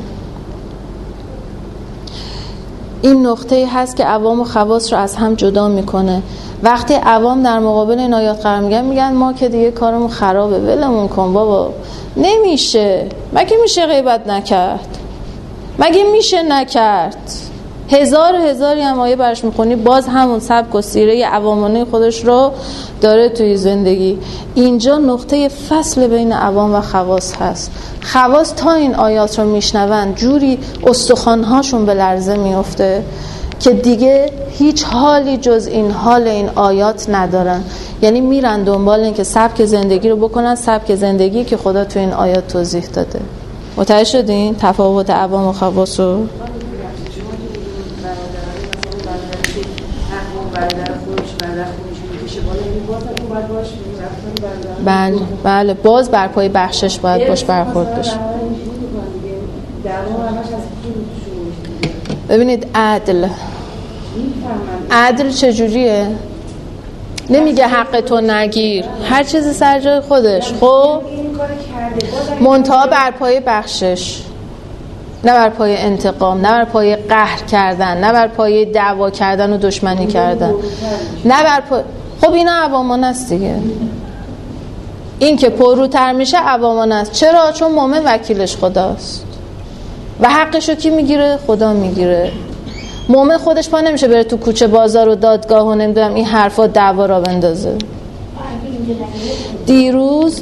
Speaker 1: این نقطه‌ای هست که عوام و خواص رو از هم جدا میکنه. وقتی عوام در مقابل این آیات قرار میگن ما که دیگه کارمون خرابه، ولمون کن بابا. نمیشه. مگه میشه غیبت نکرد؟ مگه میشه نکرد؟ هزاری هم آیه برش میخونی باز همون سبک و سیره عوامانه خودش رو داره توی زندگی. اینجا نقطه فصل بین عوام و خواص هست. خواص تا این آیات رو میشنون جوری استخوان‌هاشون به لرزه میفته که دیگه هیچ حالی جز این حال این آیات ندارن. یعنی میرن دنبال این که سبک زندگی رو بکنن، سبک زندگی که خدا تو این آیات توضیح داده. متوجه شدین تفاوت عوام و خواص رو؟ بله باز بر پای بخشش باید باش برخورد بشه. ببینید عدل چجوریه؟ نمیگه حق تو نگیر، هر چیزی سر جای خودش. خب منتها بر پای بخشش، نه بر پای انتقام، نه بر پای قهر کردن، نه بر پای دعوا کردن و دشمنی کردن، نه بر پای... خب اینا عوامان است دیگه. این که پرروتر میشه عوامان است. چرا؟ چون مومن وکیلش خداست و حقشو کی میگیره؟ خدا میگیره. مومن خودش پا نمیشه بره تو کوچه بازار و دادگاه و نمیدونم این حرفا دعوا را بندازه. دیروز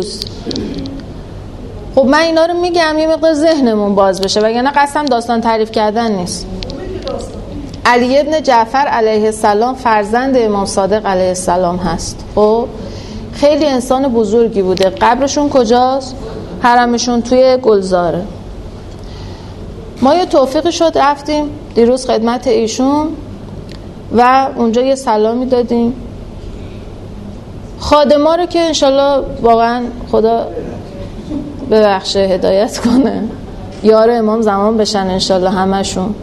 Speaker 1: خب من اینا رو میگم یه مقدار ذهنمون باز بشه، وگرنه قسم داستان تعریف کردن نیست. علی ابن جعفر علیه السلام فرزند امام صادق علیه السلام هست. خب خیلی انسان بزرگی بوده. قبرشون کجاست؟ حرمشون توی گلزاره. ما یه توفیقی شد رفتیم دیروز خدمت ایشون و اونجا یه سلامی دادیم. خادما رو که انشالله واقعا خدا ببخشه هدایت کنه، یار امام زمان بشن انشالله همشون.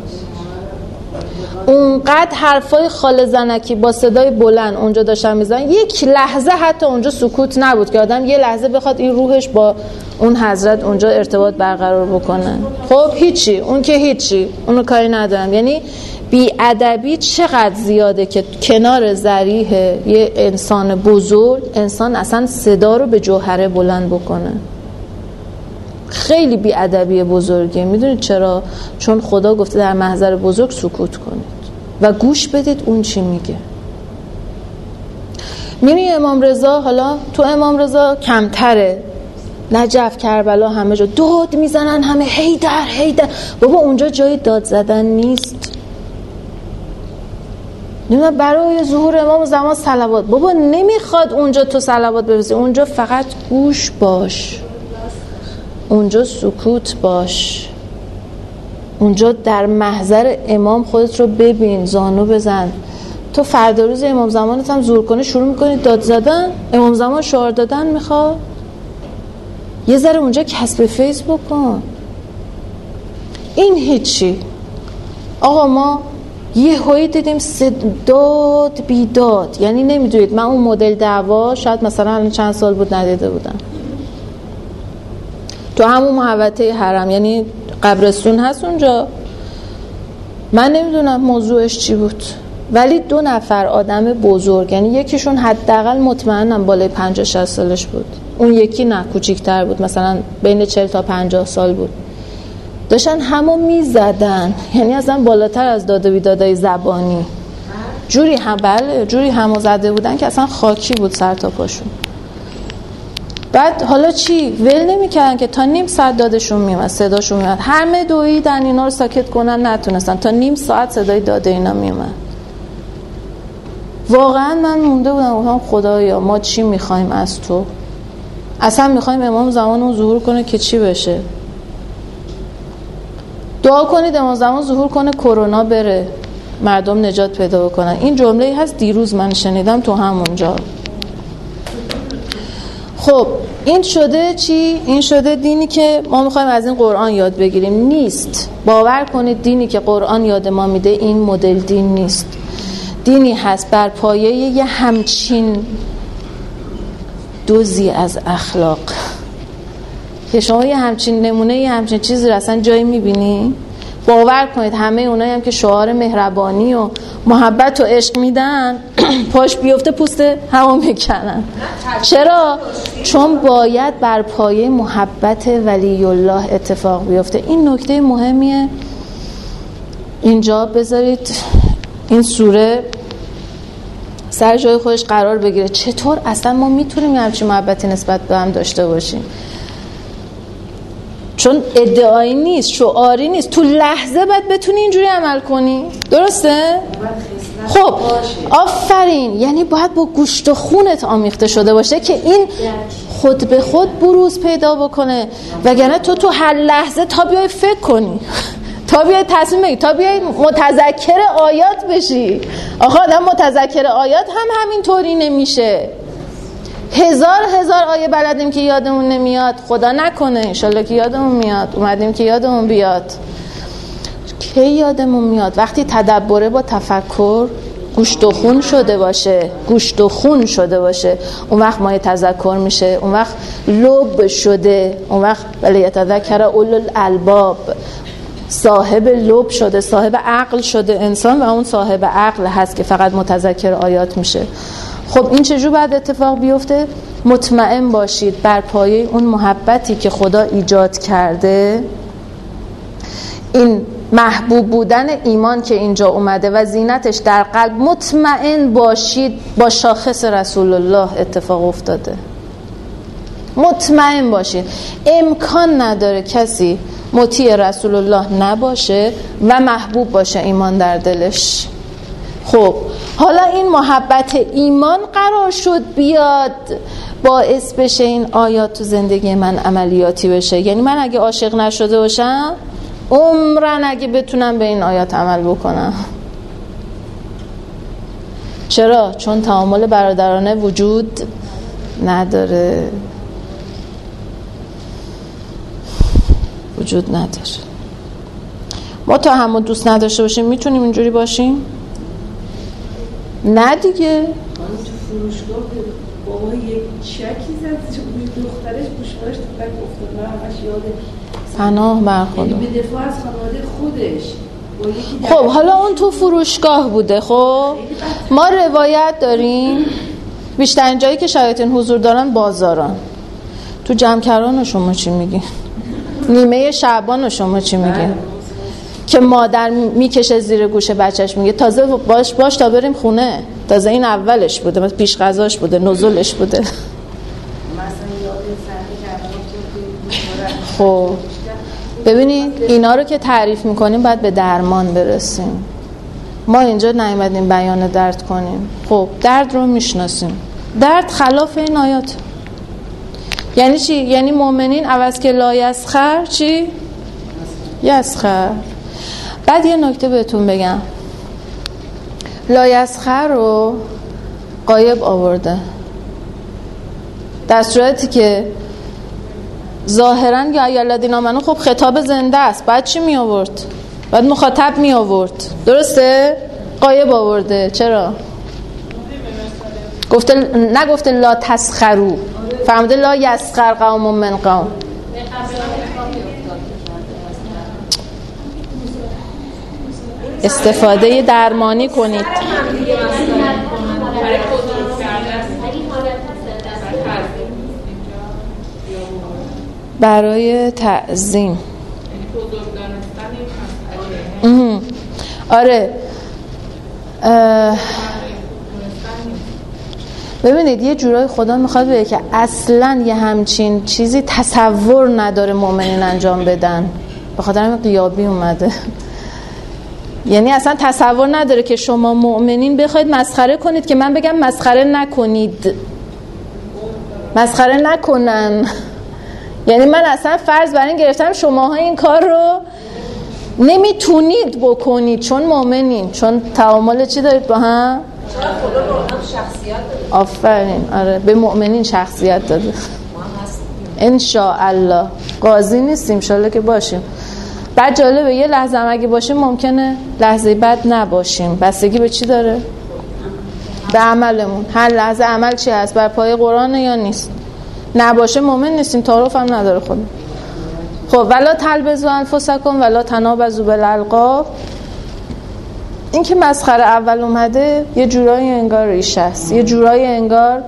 Speaker 1: اونقدر حرفای خاله زنکی با صدای بلند اونجا داشتن میزنن، یک لحظه حتی اونجا سکوت نبود که آدم یه لحظه بخواد این روحش با اون حضرت اونجا ارتباط برقرار بکنه. خب هیچی، اون که هیچی، اونو کاری ندارم. یعنی بی‌ادبی چقدر زیاده که کنار ذریح یه انسان بزرگ انسان اصلا صدا رو به جوهره بلند بکنه. خیلی بی‌ادبی بزرگه. میدونید چرا؟ چون خدا گفته در محضر بزرگ سکوت کنید و گوش بدید اون چی میگه. میبینی امام رضا، حالا تو امام رضا کمتره، نجف کربلا همه جا داد میزنن، همه هیدر. بابا اونجا جای داد زدن نیست. نمیدونم برای ظهور امام زمان صلوات، بابا نمیخواد اونجا تو صلوات بفرستی، اونجا فقط گوش باش، اونجا سکوت باش، اونجا در محضر امام خودت رو ببین، زانو بزن. تو فردا روز امام زمانت هم ظهور کنی شروع میکنی داد زدن، امام زمان شعار دادن میخواد. یه ذره اونجا کسب فیسبوک کن. این هیچی. آقا ما یه هایی دیدیم داد بیداد، یعنی نمیدونید من اون مدل دعوا شاید مثلا الان چند سال بود ندیده بودم. تو همون محوطه حرم، یعنی قبرستون هست اونجا، من نمیدونم موضوعش چی بود، ولی 2 نفر آدم بزرگ، یعنی یکیشون حداقل مطمئنم بالای 50-60 سالش بود، اون یکی نه کوچیک‌تر بود، مثلا بین 40 تا 50 سال بود، داشتن همو میزدن، یعنی اصلا بالاتر از داد و بیدادای زبانی، جوری همو زده بودن که اصلا خاکی بود سر تا پاشون. بعد حالا چی؟ ول نمی‌کردن که تا نیم ساعت دادشون میومد، صداشون میومد، همه دویدن اینا رو ساکت کنن، نتونستن، تا نیم ساعت صدای داده اینا میومد. واقعا من مونده بودم، گفتم خدایا ما چی می‌خوایم از تو؟ اصلا می‌خوایم امام زمان اون ظهور کنه که چی بشه؟ دعا کنید امام زمان ظهور کنه کرونا بره، مردم نجات پیدا بکنن. این جمله‌ای هست دیروز من شنیدم تو همونجا. خب این شده چی؟ این شده دینی که ما میخوایم از این قرآن یاد بگیریم. نیست. باور کنید دینی که قرآن یاد ما میده این مدل دین نیست. دینی هست بر پایه یه همچین دوزی از اخلاق که شما یه همچین نمونه یه همچین چیزی رو اصلا جایی میبینی؟ باور کنید همه اونایی هم که شعار مهربانی و محبت و عشق میدن پاش بیفته پوست همو میکنن. چرا؟ چون باید بر پایه محبت ولی الله اتفاق بیفته. این نکته مهمیه. اینجا بذارید این سوره سر جای خودش قرار بگیره. چطور اصلا ما میتونیم همچین محبتی نسبت به هم داشته باشیم؟ چون ادعایی نیست، شعاری نیست، تو لحظه باید بتونی اینجوری عمل کنی. درسته؟ خب آفرین. یعنی باید با گوشت و خونت آمیخته شده باشه که این خود به خود بروز پیدا بکنه، وگرنه تو هر لحظه تا بیای فکر کنی، تا بیای تصمیم بگیری، تا بیای متذکر آیات بشی. آخه آدم متذکر آیات هم همینطوری نمیشه. هزار آیه بلدیم که یادمون نمیاد. خدا نکنه انشالله که یادمون میاد. اومدیم که یادمون بیاد. کی یادمون میاد؟ وقتی تدبره با تفکر گوشت و خون شده باشه، گوشت و خون شده باشه، اون وقت مایه تذکر میشه، اون وقت لب شده، اون وقت ولی یتذکر اولو الالباب، صاحب لب شده، صاحب عقل شده انسان، و اون صاحب عقل هست که فقط متذکر آیات میشه. خب این چجور باید اتفاق بیفته؟ مطمئن باشید بر پایه اون محبتی که خدا ایجاد کرده، این محبوب بودن ایمان که اینجا اومده و زینتش در قلب، مطمئن باشید با شاخص رسول الله اتفاق افتاده. مطمئن باشید امکان نداره کسی مطیع رسول الله نباشه و محبوب باشه ایمان در دلش. خب حالا این محبت ایمان قرار شد بیاد باعث بشه این آیات تو زندگی من عملیاتی بشه. یعنی من اگه عاشق نشده باشم عمرن اگه بتونم به این آیات عمل بکنم. چرا؟ چون تعامل برادرانه وجود نداره. وجود نداره. ما تا همون دوست نداشته باشیم میتونیم اینجوری باشیم؟ نه دیگه.
Speaker 3: من تو فروشگاه بابا یک چکی زد دخترش گوشوارش تو بک افتاد. من همش یاد
Speaker 1: پناه بر خدا.
Speaker 3: یعنی به دفاع از خانواده خودش.
Speaker 1: خب حالا اون تو فروشگاه بوده. خب ما روایت داریم بیشترین جایی که شیاطین حضور دارن بازاران. تو جمع‌کران شما چی میگین؟ نیمه شعبان شما چی میگین؟ که مادر میکشه زیر گوش بچهش میگه تازه باش تا بریم خونه، تازه این اولش بوده، مثلا پیش غذاش بوده، نزولش بوده. خب ببینید اینا رو که تعریف میکنیم باید به درمان برسیم. ما اینجا نیومدیم بیان درد کنیم. خب درد رو میشناسیم. درد خلاف این آیات. یعنی چی؟ یعنی مؤمنین عوض که لا یسخر چی؟ یسخر. بعد یه نکته بهتون بگم، لا یسخر رو غایب آورده، در صورتی که ظاهرا یا ایالذین آمنو خب خطاب زنده است، بعد چی می آورد؟ بعد مخاطب می آورد. درسته؟ غایب آورده. چرا؟ نگفته لا تسخرو، فهمده لا یسخر قوم من قوم. استفاده درمانی کنید. برای تعظیم. آره ببینید یه جورای خدا میخواد بگه که اصلا یه همچین چیزی تصور نداره مؤمنین انجام بدن، به خاطر همین غیابی اومده. یعنی اصلا تصور نداره که شما مؤمنین بخواید مسخره کنید که من بگم مسخره نکنید، مسخره نکنن. یعنی من اصلا فرض بر این گرفتم شماها این کار رو نمیتونید بکنید چون مؤمنین، چون تعامل چی دارید با هم؟
Speaker 2: شاید خدا واقعا شخصیت داده.
Speaker 1: آفرین، آره، به مؤمنین شخصیت داده.
Speaker 2: ما هم هستیم
Speaker 1: ان شاء الله. قاضی نیستیم، ان شاء الله که باشیم. بعد جالبه یه لحظه هم اگه باشیم ممکنه لحظه بعد نباشیم. بستگی به چی داره؟ به عملمون. هر لحظه عمل چی هست؟ بر پای قرآن یا نیست؟ نباشه مؤمن نیستیم، تعارف هم نداره خود. خب ولا تلبسوا انفسکم ولا تنابزوا بالالقاب. این که مسخره اول اومده یه جورایی انگار ریشه است، یه جورایی انگار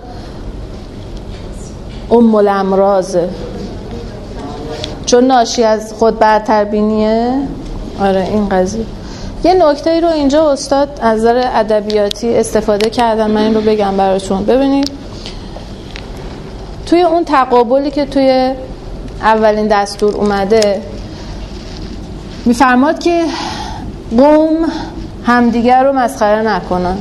Speaker 1: ام الامراضه، چون ناشی از خود برتر بینیه. آره این قضیه. یه نکته رو اینجا استاد از نظر ادبیاتی استفاده کردن، من این رو بگم براتون. ببینید توی اون تقابلی که توی اولین دستور اومده میفرماد که قوم همدیگر رو مسخره نکنن.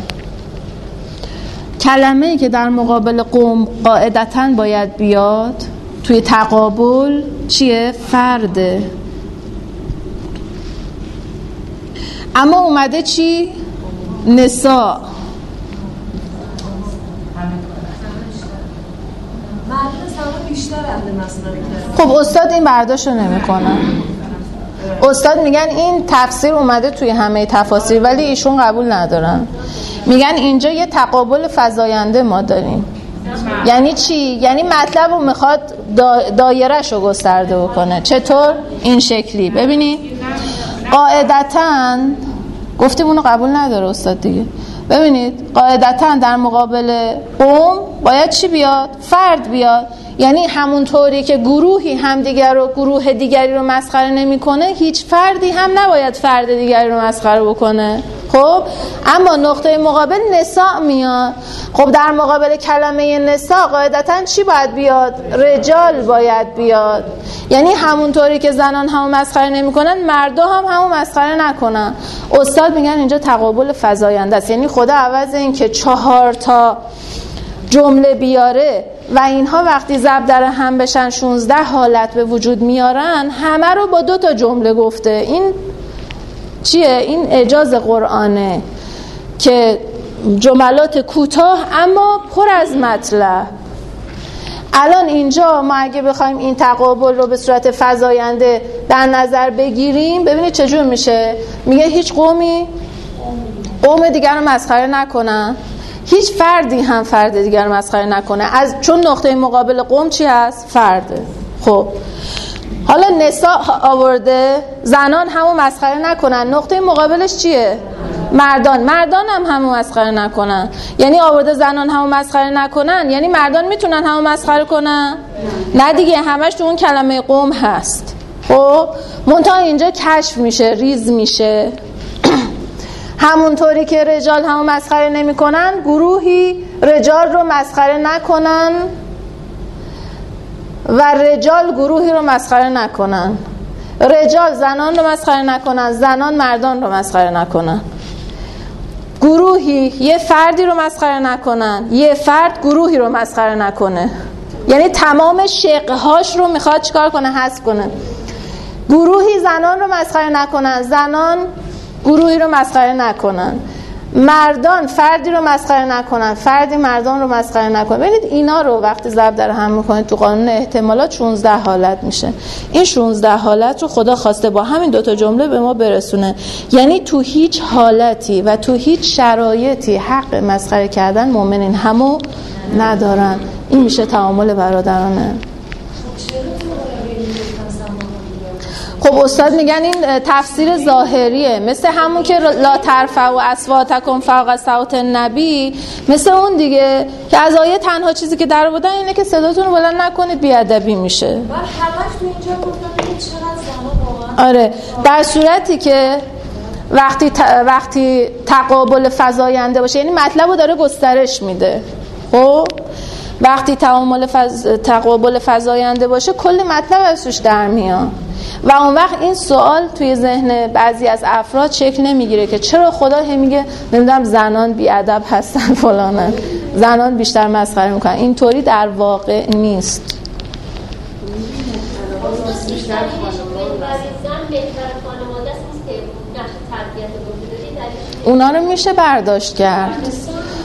Speaker 1: کلمه‌ای که در مقابل قوم قاعدتاً باید بیاد توی تقابل چیه؟ فرده. اما اومده چی؟ نساء. خب استاد این برداشتو نمی‌کنن. استاد میگن این تفسیر اومده توی همه تفاسیر ولی ایشون قبول ندارن. میگن اینجا یه تقابل فزاینده ما داریم. یعنی چی؟ یعنی مطلب رو میخواد دایره‌شو گسترده بکنه. چطور؟ این شکلی. ببینید قاعدتاً گفتیم اونو قبول نداره استاد دیگه. ببینید قاعدتاً در مقابل قوم باید چی بیاد؟ فرد بیاد. یعنی همون طوری که گروهی همدیگر رو گروه دیگری رو مسخره نمی‌کنه، هیچ فردی هم نباید فرد دیگری رو مسخره بکنه. خب اما نقطه مقابل نساء میاد. خب در مقابل کلمه نساء قاعدتاً چی باید بیاد؟ رجال باید بیاد. یعنی همون طوری که زنان همو مسخره نمی‌کنن، مردا هم همو مسخره نکنن. استاد میگن اینجا تقابل فزاینده است. یعنی خدا عوض این که 4 تا جمله بیاره و اینها وقتی ضرب در هم بشن 16 حالت به وجود میارن، همه رو با 2 تا جمله گفته. این چیه؟ این اعجاز قرآنه که جملات کوتاه اما پر از مطلب. الان اینجا ما اگه بخوایم این تقابل رو به صورت فزاینده در نظر بگیریم، ببینید چجور میشه. میگه هیچ قومی قوم دیگر رو مسخره نکنن، هیچ فردی هم فرد دیگر رو مسخره نکنه، چون نقطه مقابل قوم چی هست؟ فرده. خب حالا نساء آورده، زنان همو مسخره نکنن، نقطه مقابلش چیه؟ مردان هم همو مسخره نکنن. یعنی آورده زنان همو مسخره نکنن، یعنی مردان میتونن همو مسخره کنن؟ نه دیگه، همش تو اون کلمه قوم هست. خب منتها اینجا کشف میشه، ریز میشه. همونطوری که رجال همو مسخره نمی کنن، گروهی رجال رو مسخره نکنن و رجال گروهی رو مسخره نکنن. رجال زنان رو مسخره نکنن، زنان مردان رو مسخره نکنن. گروهی یه فردی رو مسخره نکنن، یه فرد گروهی رو مسخره نکنه. یعنی تمام شقهاش رو میخواد چیکار کنه؟ حذف کنه. گروهی زنان رو مسخره نکنن، زنان گروهی رو مسخره نکنن. مردان فردی رو مسخره نکنن، فردی مردان رو مسخره نکنن. ببینید اینا رو وقتی ضرب در هم میکنید تو قانون احتمالات 16 حالت میشه. این 16 حالت رو خدا خواسته با همین 2 تا جمله به ما برسونه. یعنی تو هیچ حالتی و تو هیچ شرایطی حق مسخره کردن مؤمنین همو ندارن. این میشه تعامل برادرانه. خب استاد میگن این تفسیر ظاهریه، مثل همون که لا ترفعوا اصواتکم فوق صوت النبی، مثل اون دیگه که از آیه تنها چیزی که در آوردن اینه که صداتون رو بلند نکنید بیادبی میشه.
Speaker 2: بعد همش تو اینجا گفتن که چقدر زمان واقعا.
Speaker 1: آره در صورتی که وقتی تقابل فزاینده باشه، یعنی مطلب رو داره گسترش میده. خب وقتی تقابل فزاینده باشه کلی مطلب ازش در میاد و اون وقت این سوال توی ذهن بعضی از افراد شکل نمیگیره که چرا خدا میگه نمیدونم زنان بیادب هستن فلانن، زنان بیشتر مسخره میکنن. اینطوری در واقع نیست. اونا رو میشه برداشت کرد.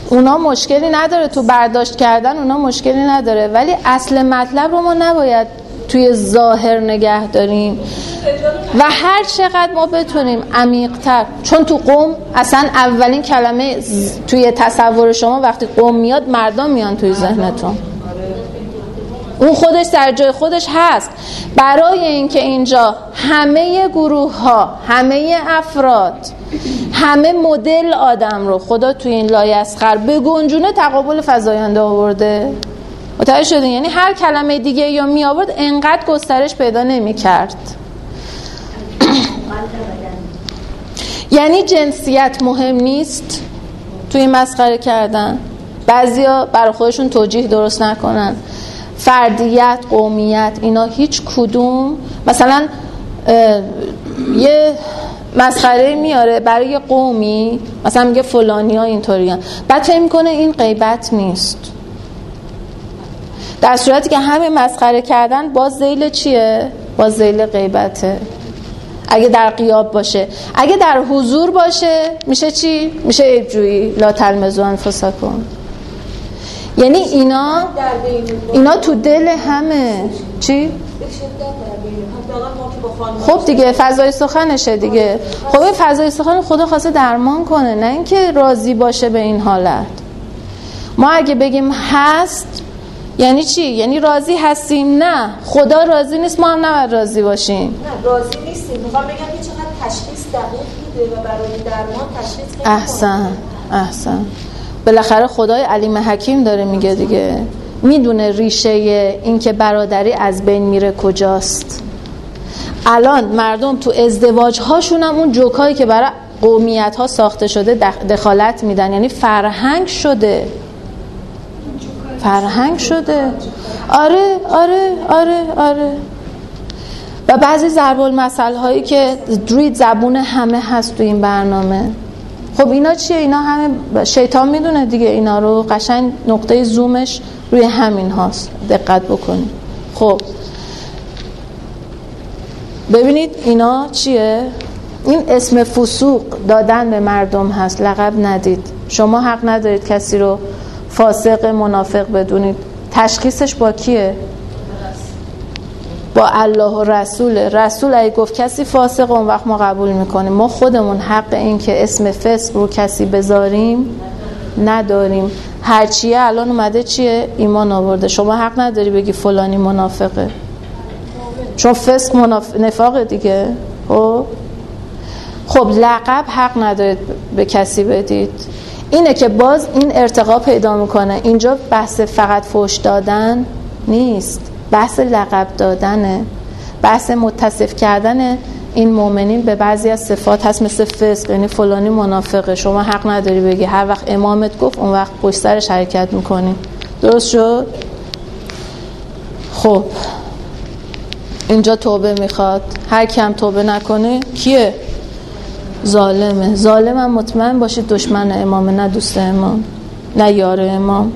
Speaker 1: اونا مشکلی نداره تو برداشت کردن، اونا مشکلی نداره، ولی اصل مطلب رو ما نباید توی ظاهر نگه داریم و هر چقدر ما بتونیم عمیق‌تر، چون تو قم اصلا اولین کلمه توی تصور شما وقتی قم میاد مردم میان توی ذهنتون، اون خودش در جای خودش هست. برای اینکه اینجا همه گروه ها، همه افراد، همه مدل آدم رو خدا توی این لایسخر به گنجونه تقابل فزاینده آورده. متوجه شدین؟ یعنی هر کلمه دیگه یا می آورد انقدر گسترش پیدا نمی کرد. یعنی جنسیت مهم نیست توی مسخره کردن. بعضیا برای خودشون توجیه درست نکنن. فردیت، قومیت، اینا هیچ کدوم، مثلا یه مسخره میاره برای قومی، مثلا میگه فلانی ها اینطوریان، بعد فهم میکنه این غیبت نیست، در صورتی که همه مسخره کردن باز ذیل چیه؟ باز ذیل غیبته. اگه در غیاب باشه، اگه در حضور باشه میشه چی؟ میشه عیبجویی. لا تلمزوا انفسکم. یعنی اینا تو دل همه چی؟ خب دیگه فضای سخنشه دیگه. خب این فضای سخن خدا خواسته درمان کنه، نه اینکه راضی باشه به این حالت. ما اگه بگیم هست یعنی چی؟ یعنی راضی هستیم؟ نه، خدا راضی نیست، ما هم نباید راضی باشیم.
Speaker 4: نه راضی نیستیم، میخوام بگم که چقدر تشخیص دقیق میده و برای درمان تشخیص
Speaker 1: احسن. بالاخره خدای علیم حکیم داره میگه دیگه، میدونه ریشه این که برادری از بین میره کجاست. الان مردم تو ازدواج هاشون هم اون جوکایی که برای قومیت ها ساخته شده دخالت میدن، یعنی فرهنگ شده. آره. و بعضی ضرب المثل هایی که روی زبون همه هست تو این برنامه، خب اینا چیه؟ اینا همه شیطان میدونه دیگه، اینا رو قشنگ نقطه زومش روی همین هاست، دقت بکنید. خب ببینید اینا چیه؟ این اسم فسوق دادن به مردم هست، لقب ندید. شما حق ندارید کسی رو فاسق منافق بدونید. تشخیصش با کیه؟ با الله و رسول اگه گفت کسی فاسق، اون وقت ما قبول میکنیم. ما خودمون حق این که اسم فسق رو کسی بذاریم نداریم. هرچیه الان اومده چیه؟ ایمان آورده. شما حق نداری بگی فلانی منافقه، چون فسق نفاق دیگه. خب لقب حق ندارید به کسی بدید. اینه که باز این ارتقا پیدا میکنه. اینجا بحث فقط فحش دادن نیست، بحث لقب دادنه، بحث متصف کردن این مؤمنین به بعضی از صفات هست، مثل فسق، یعنی فلانی منافقه. شما حق نداری بگی هر وقت امامت گفت اون وقت پشت سرش حرکت میکنی. درست شد؟ خب اینجا توبه میخواد. هر کم توبه نکنه کیه؟ ظالمه. ظالمم مطمئن باشید دشمن امامه، نه دوست امام، نه یار امام.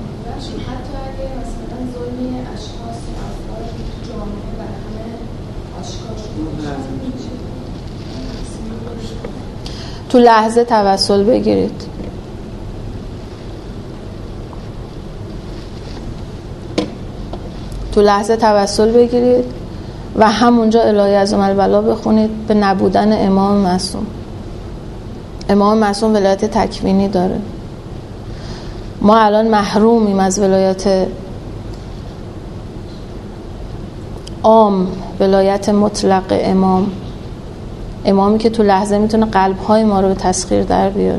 Speaker 1: تو لحظه توسل بگیرید. تو لحظه توسل بگیرید و همونجا الهی عظم البلا بخونید به نبودن امام معصوم. امام معصوم ولایت تکوینی داره. ما الان محرومیم از ولایت عام، ولایت مطلق امام، امامی که تو لحظه میتونه قلب‌های ما رو به تسخیر در بیاره.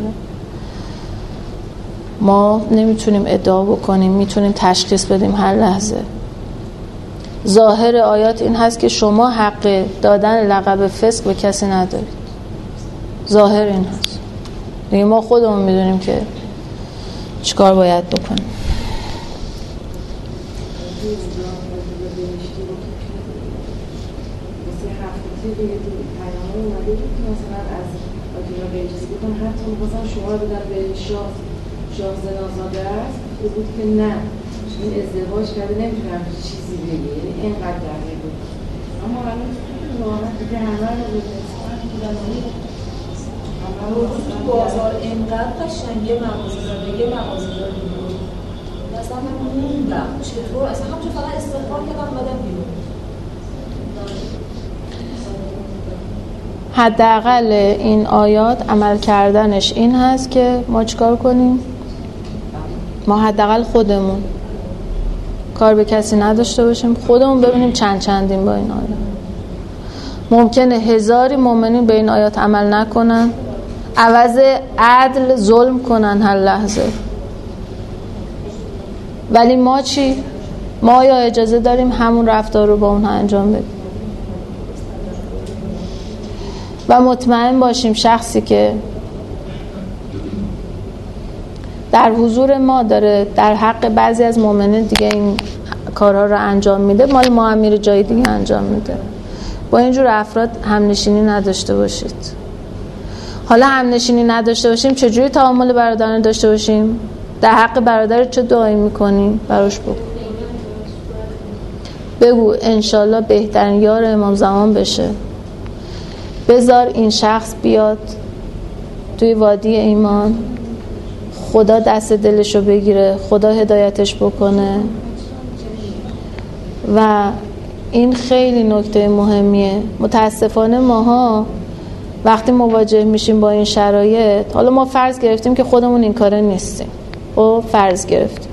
Speaker 1: ما نمیتونیم ادعا بکنیم میتونیم تشخیص بدیم هر لحظه. ظاهر آیات این هست که شما حق دادن لقب فسق به کسی ندارید. ظاهر این هست دیگه. ما خودمون میدونیم که چیکار باید بکنیم.
Speaker 3: حتی می‌خواستن شما رو بدن به شاه زنازاده است، او بود که نه این ازدواج کرده نمیتونم چیزی بگه، یعنی اینقدر دقیق بود. اما الان راحت دیگه همه رو به نسبت بودن، همه
Speaker 2: تو بازار اینقدر قشنگه مغازه داره، یه مغازه داره بیرون. اصلا من موندم چطور، اصلا همچون فقط استقبال کردم اومدم بیرون.
Speaker 1: حداقل این آیات عمل کردنش این هست که ما چیکار کنیم؟ ما حداقل خودمون کار به کسی نداشته باشیم، خودمون ببینیم چندیم با این آیات. ممکنه هزاری مؤمنین به این آیات عمل نکنن، عوض عدل ظلم کنن هر لحظه. ولی ما چی؟ ما یا اجازه داریم همون رفتار رو با اونها انجام بدیم؟ و مطمئن باشیم شخصی که در حضور ما داره در حق بعضی از مؤمنین دیگه این کارها رو انجام میده، مال ما هم میره جای دیگه انجام میده. با اینجور افراد همنشینی نداشته باشید. حالا همنشینی نداشته باشیم چجوری تعامل برادران داشته باشیم؟ در حق برادر چه دعایی میکنی؟ براش بگو انشالله بهترین یار امام زمان بشه، بذار این شخص بیاد توی وادی ایمان، خدا دست دلشو بگیره، خدا هدایتش بکنه. و این خیلی نکته مهمیه. متاسفانه ماها وقتی مواجه میشیم با این شرایط، حالا ما فرض گرفتیم که خودمون این کاره نیستیم، خب فرض گرفتیم،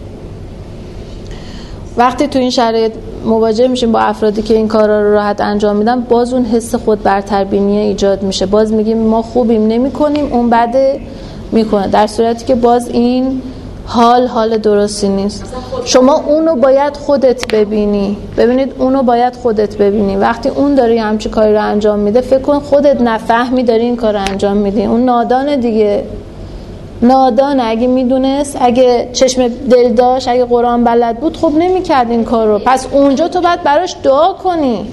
Speaker 1: وقتی تو این شرایط مواجه میشیم با افرادی که این کارا رو راحت انجام میدن، باز اون حس خود برتربینی ایجاد میشه، باز میگیم ما خوبیم نمیکنیم، اون بده میکنه، در صورتی که باز این حال درستی نیست. شما اونو باید خودت ببینی. ببینید اونو باید خودت ببینی. وقتی اون داره همچین کاری رو انجام میده، فکر کن خودت نفهمی داری این کار رو انجام میدی. اون نادانه دیگه، نادانه. اگه میدونست، اگه چشم دل داشت، اگه قرآن بلد بود، خب نمیکرد این کار رو. پس اونجا تو باید براش دعا کنی،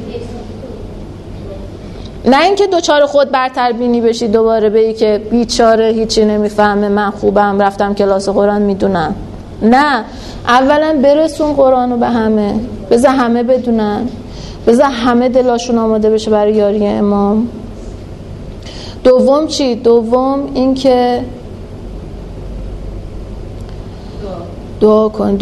Speaker 1: نه اینکه دوچار خود برتر بینی بشی دوباره بگی که بیچاره هیچی نمیفهمه، من خوبم، رفتم کلاس قرآن میدونم. نه، اولا برسون قرآن رو به همه، بذار همه بدونن، بذار همه دلاشون آماده بشه برای یاری امام. دوم چی؟ دوم این که دعا کن،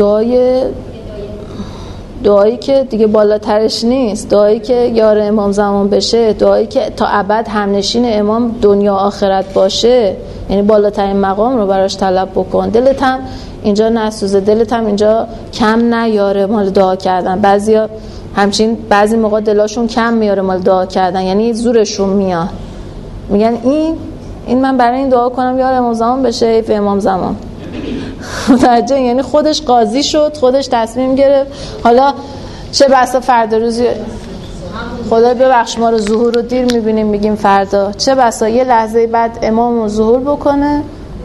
Speaker 1: دعایی که دیگه بالاترش نیست، دعایی که یار امام زمان بشه، دعایی که تا ابد همنشین امام دنیا آخرت باشه، یعنی بالاترین مقام رو براش طلب بکن. دلت هم اینجا نسوزه، دلت هم اینجا کم نیاره مال دعا کردن. بعضیا همچین بعضی موقع دلاشون کم میاره مال دعا کردن، یعنی زورشون میاد، میگن این من برای این دعا کنم یار امام زمان بشه، ایف امام زمان. متوجه؟ یعنی خودش قاضی شد، خودش تصمیم گرفت. حالا چه بسا فردا روزی، خدا ببخش ما رو ظهور رو دیر میبینیم میگیم فردا، چه بسا یه لحظه بعد امام رو ظهور بکنه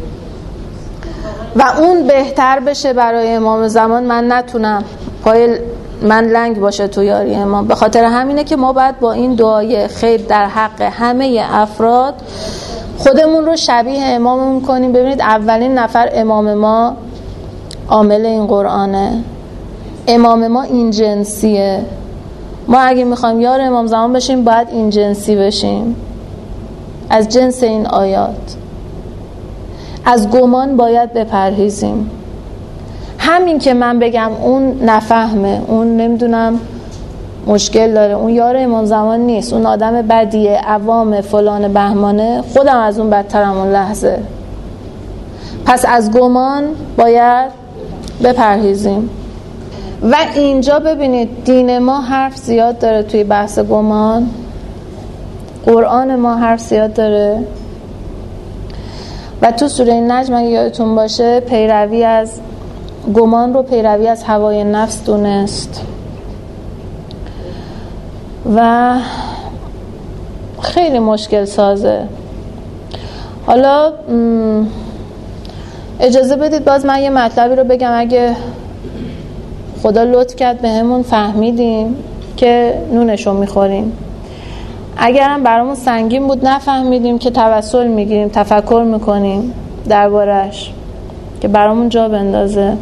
Speaker 1: و اون بهتر بشه برای امام زمان، من نتونم، پای من لنگ باشه تو یاری امام. به خاطر همینه که ما باید با این دعای خیر در حق همه افراد خودمون رو شبیه اماممون کنیم. ببینید اولین نفر امام ما عامل این قرآنه، امام ما این جنسیه. ما اگه میخوایم یار امام زمان بشیم باید این جنسی بشیم، از جنس این آیات. از گمان باید بپرهیزیم. همین که من بگم اون نفهمه، اون نمیدونم مشکل داره، اون یار امام زمان نیست، اون آدم بدیه، عوام فلان بهمانه، خودم از اون بدترم اون لحظه. پس از گمان باید بپرهیزیم. و اینجا ببینید دین ما حرف زیاد داره توی بحث گمان، قرآن ما حرف زیاد داره. و تو سوره نجم اگه یادتون باشه، پیروی از گمان رو پیروی از هوای نفس دونست و خیلی مشکل سازه. حالا اجازه بدید باز من یه مطلبی رو بگم، اگه خدا لطف کرد به همون فهمیدیم که نونشو میخوریم، اگرم برامون سنگین بود نفهمیدیم که توسل میگیریم، تفکر میکنیم دربارش که برامون جا بندازه.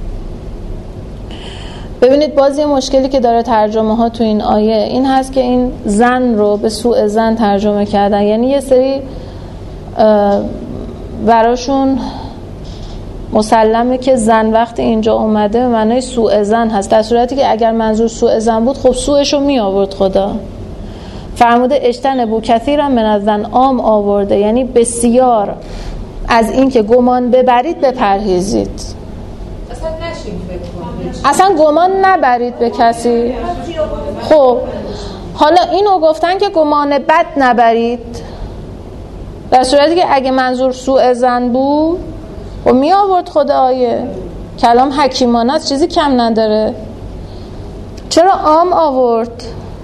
Speaker 1: ببینید باز یه مشکلی که داره ترجمه ها تو این آیه این هست که این زن رو به سوء زن ترجمه کردن. یعنی یه سری براشون مسلمه که زن وقتی اینجا اومده به معنای سوء زن هست، در صورتی که اگر منظور سوء زن بود خب سوءشو می آورد خدا. فرموده اجتنبوا کثیرا من الظن، عام آورده، یعنی بسیار از این که گمان ببرید بپرهیزید. اصلا گمان نبرید به کسی. خب حالا اینو گفتن که گمان بد نبرید، در صورتی که اگه منظور سوء ظن بود و می آورد خدا آیه. کلام حکیمانه است، چیزی کم نداره. چرا عام آورد؟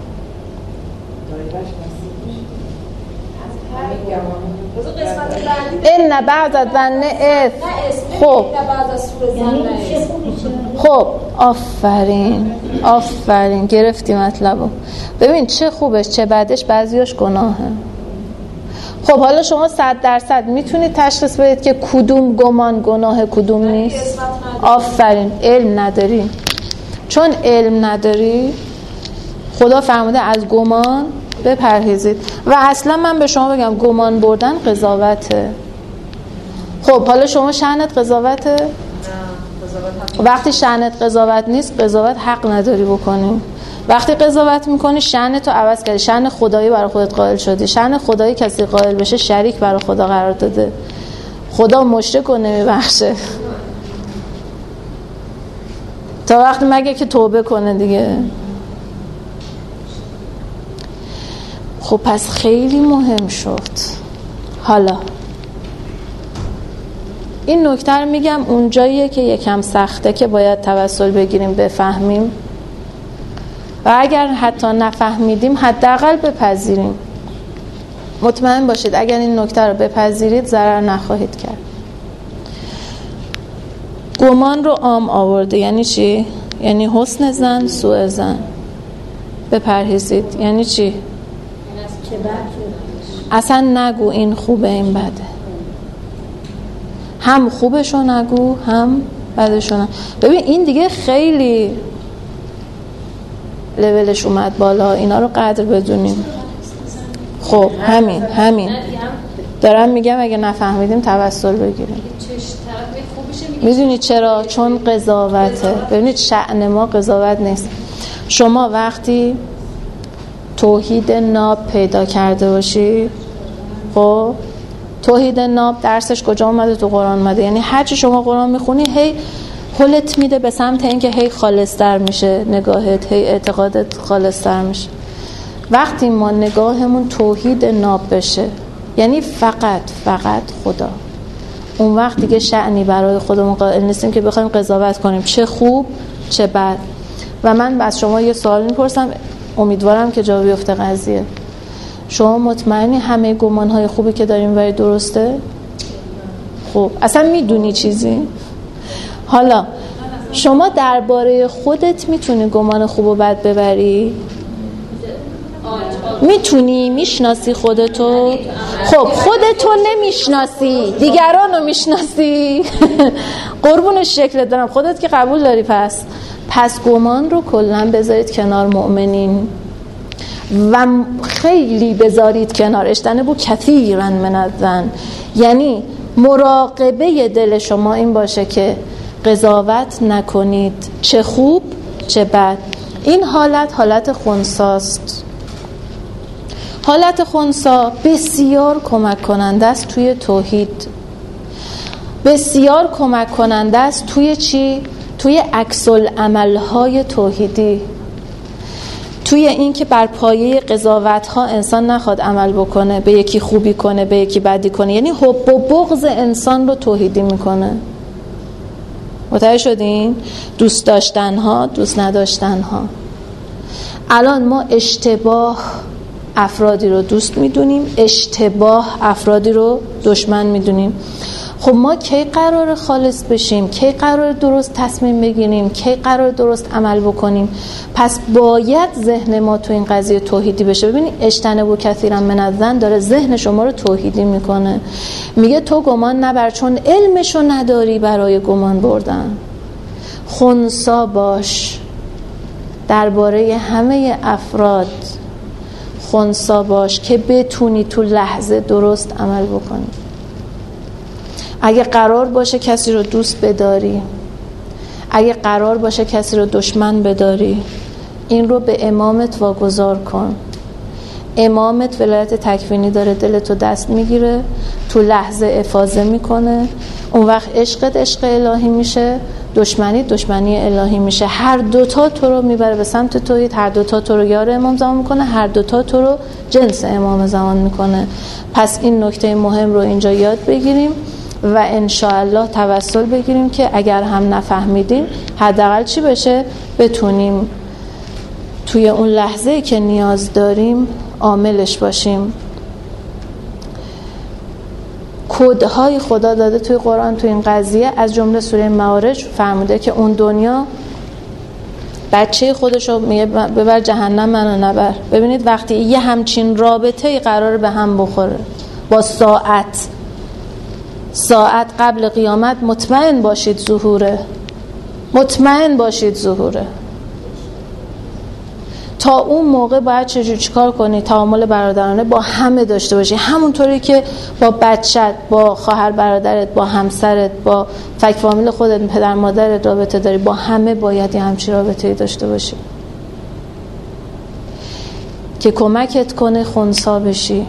Speaker 1: این بعض الظن اثم. خب آفرین گرفتی مطلبو. ببین چه خوبش چه بدش، بعضیاش گناهه. خب حالا شما 100% میتونید تشخیص بدید که کدوم گمان گناه کدوم نیست؟ آفرین، علم نداری. چون علم نداری خدا فرموده از گمان بپرهیزید. و اصلا من به شما بگم گمان بردن قضاوته. خب حالا شما شأنت قضاوته؟ وقتی شأنت قضاوت نیست، قضاوت حق نداری بکنی. وقتی قضاوت میکنی شأنتو عوض کردی، شأن خدایی برای خودت قائل شدی. شأن خدایی کسی قائل بشه شریک برای خدا قرار داده. خدا مشرک رو نمیبخشه تا وقتی مگه که توبه کنه دیگه. خب پس خیلی مهم شد. حالا این نکته رو میگم اونجاییه که یکم سخته که باید توسل بگیریم بفهمیم، و اگر حتی نفهمیدیم حداقل بپذیریم. مطمئن باشید اگر این نکته رو بپذیرید ضرر نخواهید کرد. گمان رو عام آورده یعنی چی؟ یعنی حسن ظن سوء ظن. بپرهیزید یعنی چی؟ اصلا نگو این خوبه این بده، هم خوبشو نگو هم بدشو نگو. ببین این دیگه خیلی لولش اومد بالا، اینا رو قدر بدونیم. خب همین دارم میگم اگه نفهمیدیم توسل بگیریم. میدونی چرا؟ چون قضاوته. ببینید شأن ما قضاوت نیست. شما وقتی توحید ناب پیدا کرده باشی، خب توحید ناب درسش کجا اومده؟ تو قرآن اومده. یعنی هر چی شما قرآن میخونی هی حلت میده به سمت اینکه هی خالص‌تر میشه نگاهت، هی اعتقادت خالص‌تر میشه. وقتی ما نگاهمون توحید ناب بشه، یعنی فقط خدا، اون وقت دیگه شأنی برای خودمون قائل نیستیم که بخوایم قضاوت کنیم چه خوب چه بد. و من از شما یه سوال میپرسم، امیدوارم که جواب بیفته قضیه. شما مطمئنی همه گمانهای خوبی که داریم برای درسته؟ خب اصلا میدونی چیزی؟ حالا شما درباره خودت میتونی گمان خوب و بد ببری؟ میتونی؟ میشناسی خودتو؟ خب خودتو نمیشناسی، دیگرانو میشناسی؟ قربون شکلت دارم، خودت که قبول داری. پس گمان رو کلاً بذارید کنار مؤمنین و خیلی بذارید کنار. اجتنبوا کثیرا من الظن، یعنی مراقبه دل شما این باشه که قضاوت نکنید چه خوب چه بد. این حالت خنثاست. حالت خنثی بسیار کمک کننده است توی توحید، بسیار کمک کننده است توی چی؟ توی عکس العمل‌های توحیدی، توی این که بر پایه قضاوت‌ها انسان نخواد عمل بکنه، به یکی خوبی کنه به یکی بدی کنه. یعنی حب و بغض انسان رو توحیدی میکنه. متوجه شدین؟ دوست داشتن‌ها دوست نداشتن‌ها. الان ما اشتباه افرادی رو دوست میدونیم، اشتباه افرادی رو دشمن میدونیم. خب ما کی قرار خالص بشیم؟ کی قرار درست تصمیم بگیریم؟ کی قرار درست عمل بکنیم؟ پس باید ذهن ما تو این قضیه توحیدی بشه. ببینید اجتنبوا کثیرا من الظن داره ذهن شما رو توحیدی میکنه. میگه تو گمان نبر چون علمشو نداری برای گمان بردن. خنثی باش درباره همه افراد، خنثی باش که بتونی تو لحظه درست عمل بکنی. اگه قرار باشه کسی رو دوست بداری، اگه قرار باشه کسی رو دشمن بداری، این رو به امامت واگذار کن. امامت ولایت تکوینی داره، دلتو دست میگیره، تو لحظه افاضه میکنه. اون وقت عشقت عشق الهی میشه، دشمنی الهی میشه. هر دوتا تو رو میبره به سمت توحید، هر دوتا تو رو یار امام زمان میکنه، هر دوتا تو رو جنس امام زمان میکنه. پس این نکته مهم رو اینجا یاد بگیریم و انشاءالله توسل بگیریم که اگر هم نفهمیدیم حداقل چی بشه، بتونیم توی اون لحظه که نیاز داریم عاملش باشیم. کدهای خدا داده توی قرآن توی این قضیه، از جمله سوره معارج فرموده که اون دنیا بچه خودشو میگه ببر جهنم منو نبر. ببینید وقتی یه همچین رابطه‌ای قراره به هم بخوره با ساعت قبل قیامت، مطمئن باشید ظهوره. تا اون موقع باید چیکار کنی؟ تعامل برادرانه با همه داشته باشی، همونطوری که با بچت، با خواهر برادرت، با همسرت، با فک فامیل خودت، پدر مادرت رابطه داری، با همه باید یه همچین رابطه‌ای داشته باشی که کمکت کنه خنثی بشی.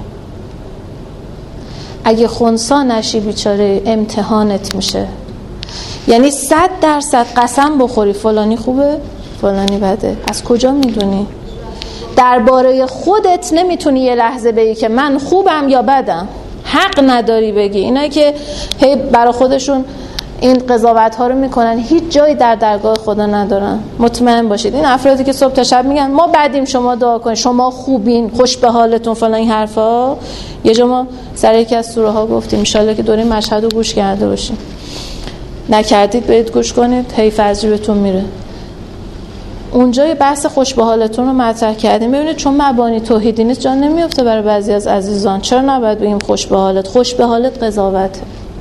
Speaker 1: اگه خنثی نشی بیچاره امتحانت میشه. یعنی 100% قسم بخوری فلانی خوبه فلانی بده، از کجا میدونی؟ درباره خودت نمیتونی یه لحظه بگی که من خوبم یا بدم، حق نداری بگی. اینایی که هی برای خودشون این قضاوت ها رو میکنن هیچ جایی در درگاه خدا ندارن. مطمئن باشید این افرادی که صبح تا شب میگن ما بدیم شما دعا کنید، شما خوبین، خوش به حالتون، فلان این حرفا. یه جا ما سر یکی از سوره ها گفتیم ان شاءالله که دوره مشهد رو گوش کرده باشین، نکردید برید گوش کنید، حیف از جیبتون میره. اونجا یه بحث خوش به حالتون رو مطرح کردیم. ببینید چون مبانی توحیدی نیست جان نمیفته برای بعضی از عزیزان. چرا نباید بگیم خوش به حالت؟ خوش به حالت قضاوته.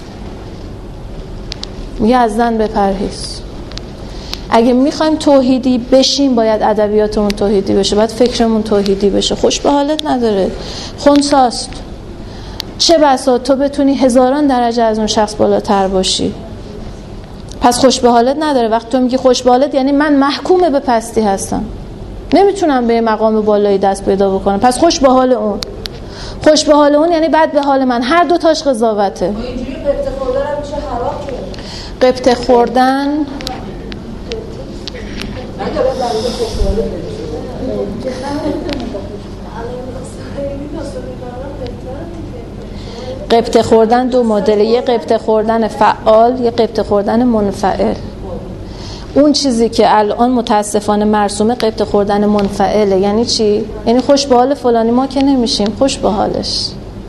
Speaker 1: میگه از زن بپرهیز. اگه میخوایم توحیدی بشیم باید ادبیاتمون توحیدی بشه، باید فکرمون توحیدی بشه. خوش به حالت نداره، خنثیست. چه بسا تو بتونی هزاران درجه از اون شخص بالاتر باشی، پس خوش به حالت نداره. وقتی تو میگی خوش به حالت یعنی من محکوم به پستی هستم، نمیتونم به مقام بالایی دست پیدا بکنم، پس خوش به حال اون. خوش به حال اون یعنی بد به حال من. هر دو تاش قضاوته.
Speaker 2: اینجوری قبطه خوردن هم میشه حرام که
Speaker 1: قبطه خوردن قبطه خوردن دو مدل، یه قبطه خوردن فعال، یه قبطه خوردن منفعل. اون چیزی که الان متاسفانه مرسومه قبطه خوردن منفعله. یعنی چی؟ یعنی خوش به حال فلانی ما که نمیشیم، خوش به حالش.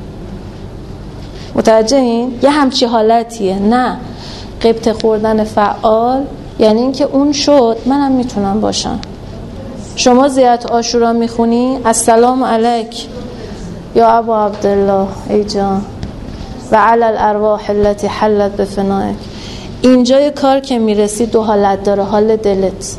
Speaker 1: متوجهین؟ یه همچی حالتیه. نه، قبطه خوردن فعال یعنی این که اون شد منم میتونم باشم. شما زیارت عاشورا میخونی؟ السلام علیک یا ابا عبدالله ای جان و علی الارواح التي حلت بفنائک. اینجای کار که میرسی دو حالت داره. حال دلت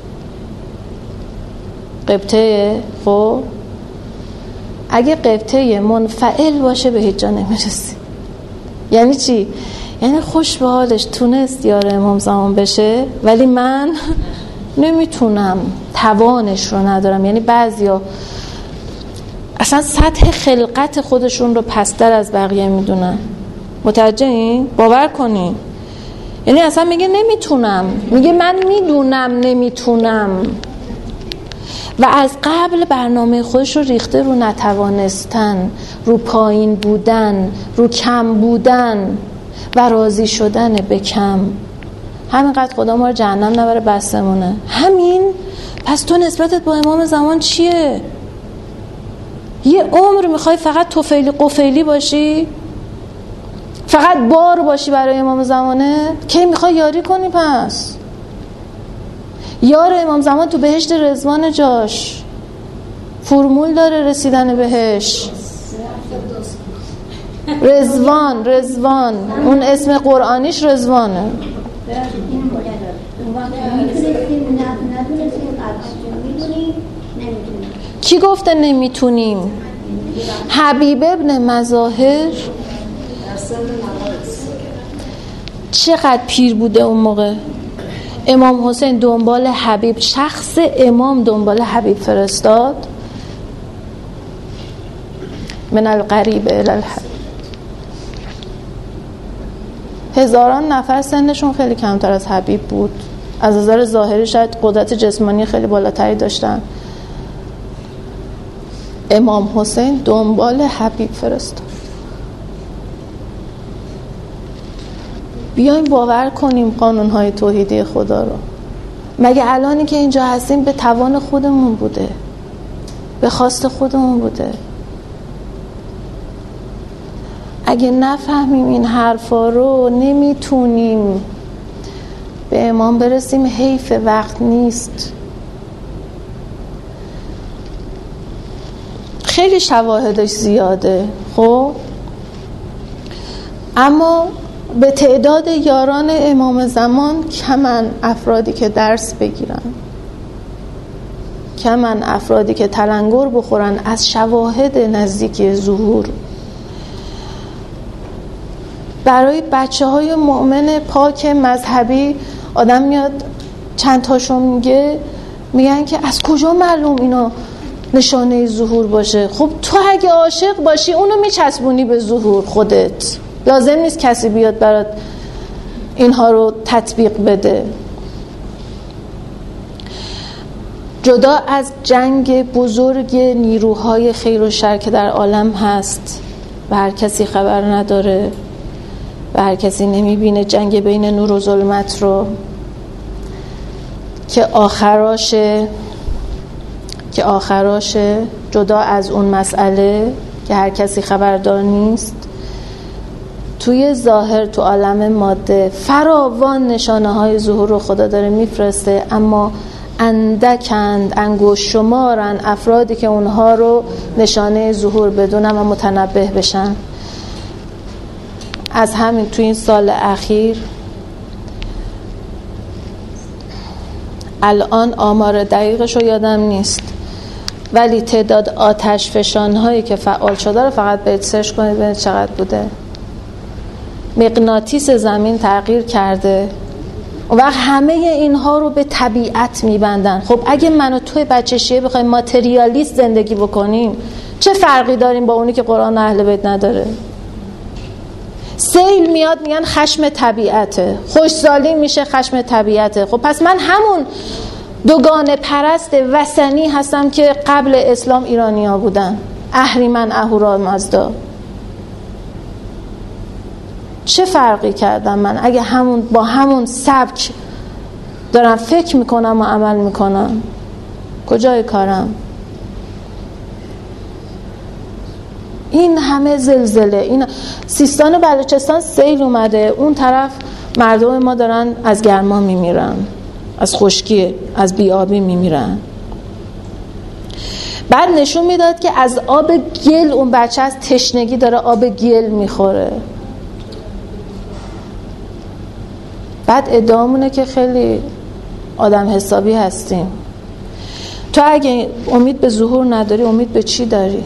Speaker 1: قبطه، خب اگه قبطه منفعل باشه به هیچ جا نمیرسی. یعنی چی؟ یعنی خوش به حالش تونست یار امام زمان بشه ولی من نمیتونم، توانش رو ندارم. یعنی بعضیا اصلا سطح خلقت خودشون رو پستر از بقیه میدونن. متوجهین؟ باور کنین. یعنی اصلا میگه نمیتونم، میگه من میدونم نمیتونم و از قبل برنامه خودش رو ریخته رو نتوانستن، رو پایین بودن، رو کم بودن و راضی شدن به کم. همینقدر خدا ما رو جهنم نبره بسمونه. همین. پس تو نسبتت با امام زمان چیه؟ یه عمر میخوای فقط توفیلی قفیلی باشی؟ فقط بار باشی برای امام زمانه؟ کی میخوای یاری کنی؟ پس یار امام زمان تو بهشت رضوان جاش، فرمول داره رسیدن بهش. رضوان اون اسم قرآنیش رضوانه.
Speaker 5: اون وقت میتونستیم ندونستیم قبلش میدونیم نمیدونیم
Speaker 1: کی گفته نمیتونیم؟ حبیب ابن مظاهر چقدر پیر بوده اون موقع. امام حسین دنبال حبیب، شخص امام دنبال حبیب فرستاد. من القریب الی الحبیب. هزاران نفر سنشون خیلی کمتر از حبیب بود. از نظر ظاهری شاید قدرت جسمانی خیلی بالاتری داشتن. امام حسین دنبال حبیب فرستاد. بیایم باور کنیم قانونهای توحیدی خدا رو. مگه الانی که اینجا هستیم به توان خودمون بوده؟ به خواست خودمون بوده؟ اگه نفهمیم این حرفا رو نمیتونیم به امام برسیم. حیف وقت نیست. خیلی شواهدش زیاده خب، اما به تعداد یاران امام زمان کمن افرادی که درس بگیرن، کمن افرادی که تلنگر بخورن از شواهد نزدیکی ظهور. برای بچه های مؤمن پاک مذهبی آدم میاد چند تاشون میگن که از کجا معلوم اینا نشانه ظهور باشه؟ خب تو اگه عاشق باشی اونو میچسبونی به ظهور خودت. لازم نیست کسی بیاد برات اینها رو تطبیق بده. جدا از جنگ بزرگ نیروهای خیر و شر که در عالم هست و هر کسی خبر نداره و هر کسی نمیبینه، جنگ بین نور و ظلمت رو که آخراشه جدا از اون مسئله که هر کسی خبردار نیست، توی ظاهر تو عالم ماده فراوان نشانه های ظهور رو خدا داره میفرسته، اما اندکند، انگشت شمارن افرادی که اونها رو نشانه ظهور بدونن و متنبه بشن. از همین تو این سال اخیر الان آمار دقیقش رو یادم نیست، ولی تعداد آتش فشان هایی که فعال شده رو فقط برید سرچ کنید ببینید چقدر بوده. مغناطیس زمین تغییر کرده. اون وقت همه اینها رو به طبیعت میبندن. خب اگه من و توی بچه شیعه بخوایم ماتریالیست زندگی بکنیم چه فرقی داریم با اونی که قرآن اهل بیت نداره؟ سیل میاد میگن خشم طبیعته، خوشسالی میشه خشم طبیعته. خب پس من همون دوگانه پرست وثنی هستم که قبل اسلام ایرانی‌ها بودن. اهریمن اهورا مزدا. چه فرقی کردم من اگه با همون سبک دارم فکر میکنم و عمل میکنم؟ کجای کارم؟ این همه زلزله، این سیستان و بلوچستان سیل اومده، اون طرف مردم ما دارن از گرما میمیرن، از خشکی، از بیابی میمیرن. بعد نشون میداد که از آب گل اون بچه از تشنگی داره آب گل میخوره. بعد ادعامونه که خیلی آدم حسابی هستیم. تو اگه امید به ظهور نداری امید به چی داری؟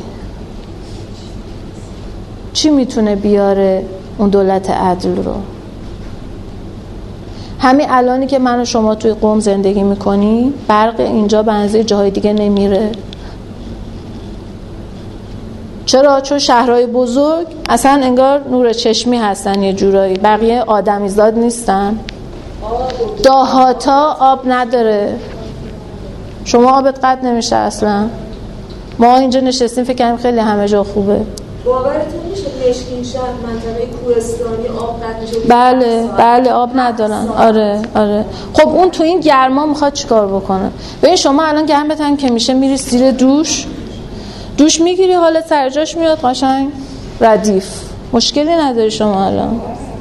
Speaker 1: چی میتونه بیاره اون دولت عدل رو؟ همین الانی که من و شما توی قم زندگی میکنی، برق اینجا به اندازه جاهای دیگه نمیره. چرا؟ چون شهرهای بزرگ اصلا انگار نور چشمی هستن، یه جورایی بقیه آدمیزاد نیستن. دهاتا آب نداره، شما آبت قطع نمیشه اصلا. ما اینجا نشستیم فکر کنیم خیلی همه جا خوبه.
Speaker 2: باورتون میشه مشکین شهر منطقه کوهستانی آب قطع میشه؟
Speaker 1: بله آب ندارن. آره. خب اون تو این گرما میخواد چیکار بکنه؟ ببین شما الان گرمتون که میشه میری زیر دوش میگیری، حالت سر جاش میاد قشنگ ردیف، مشکلی نداری شما الان.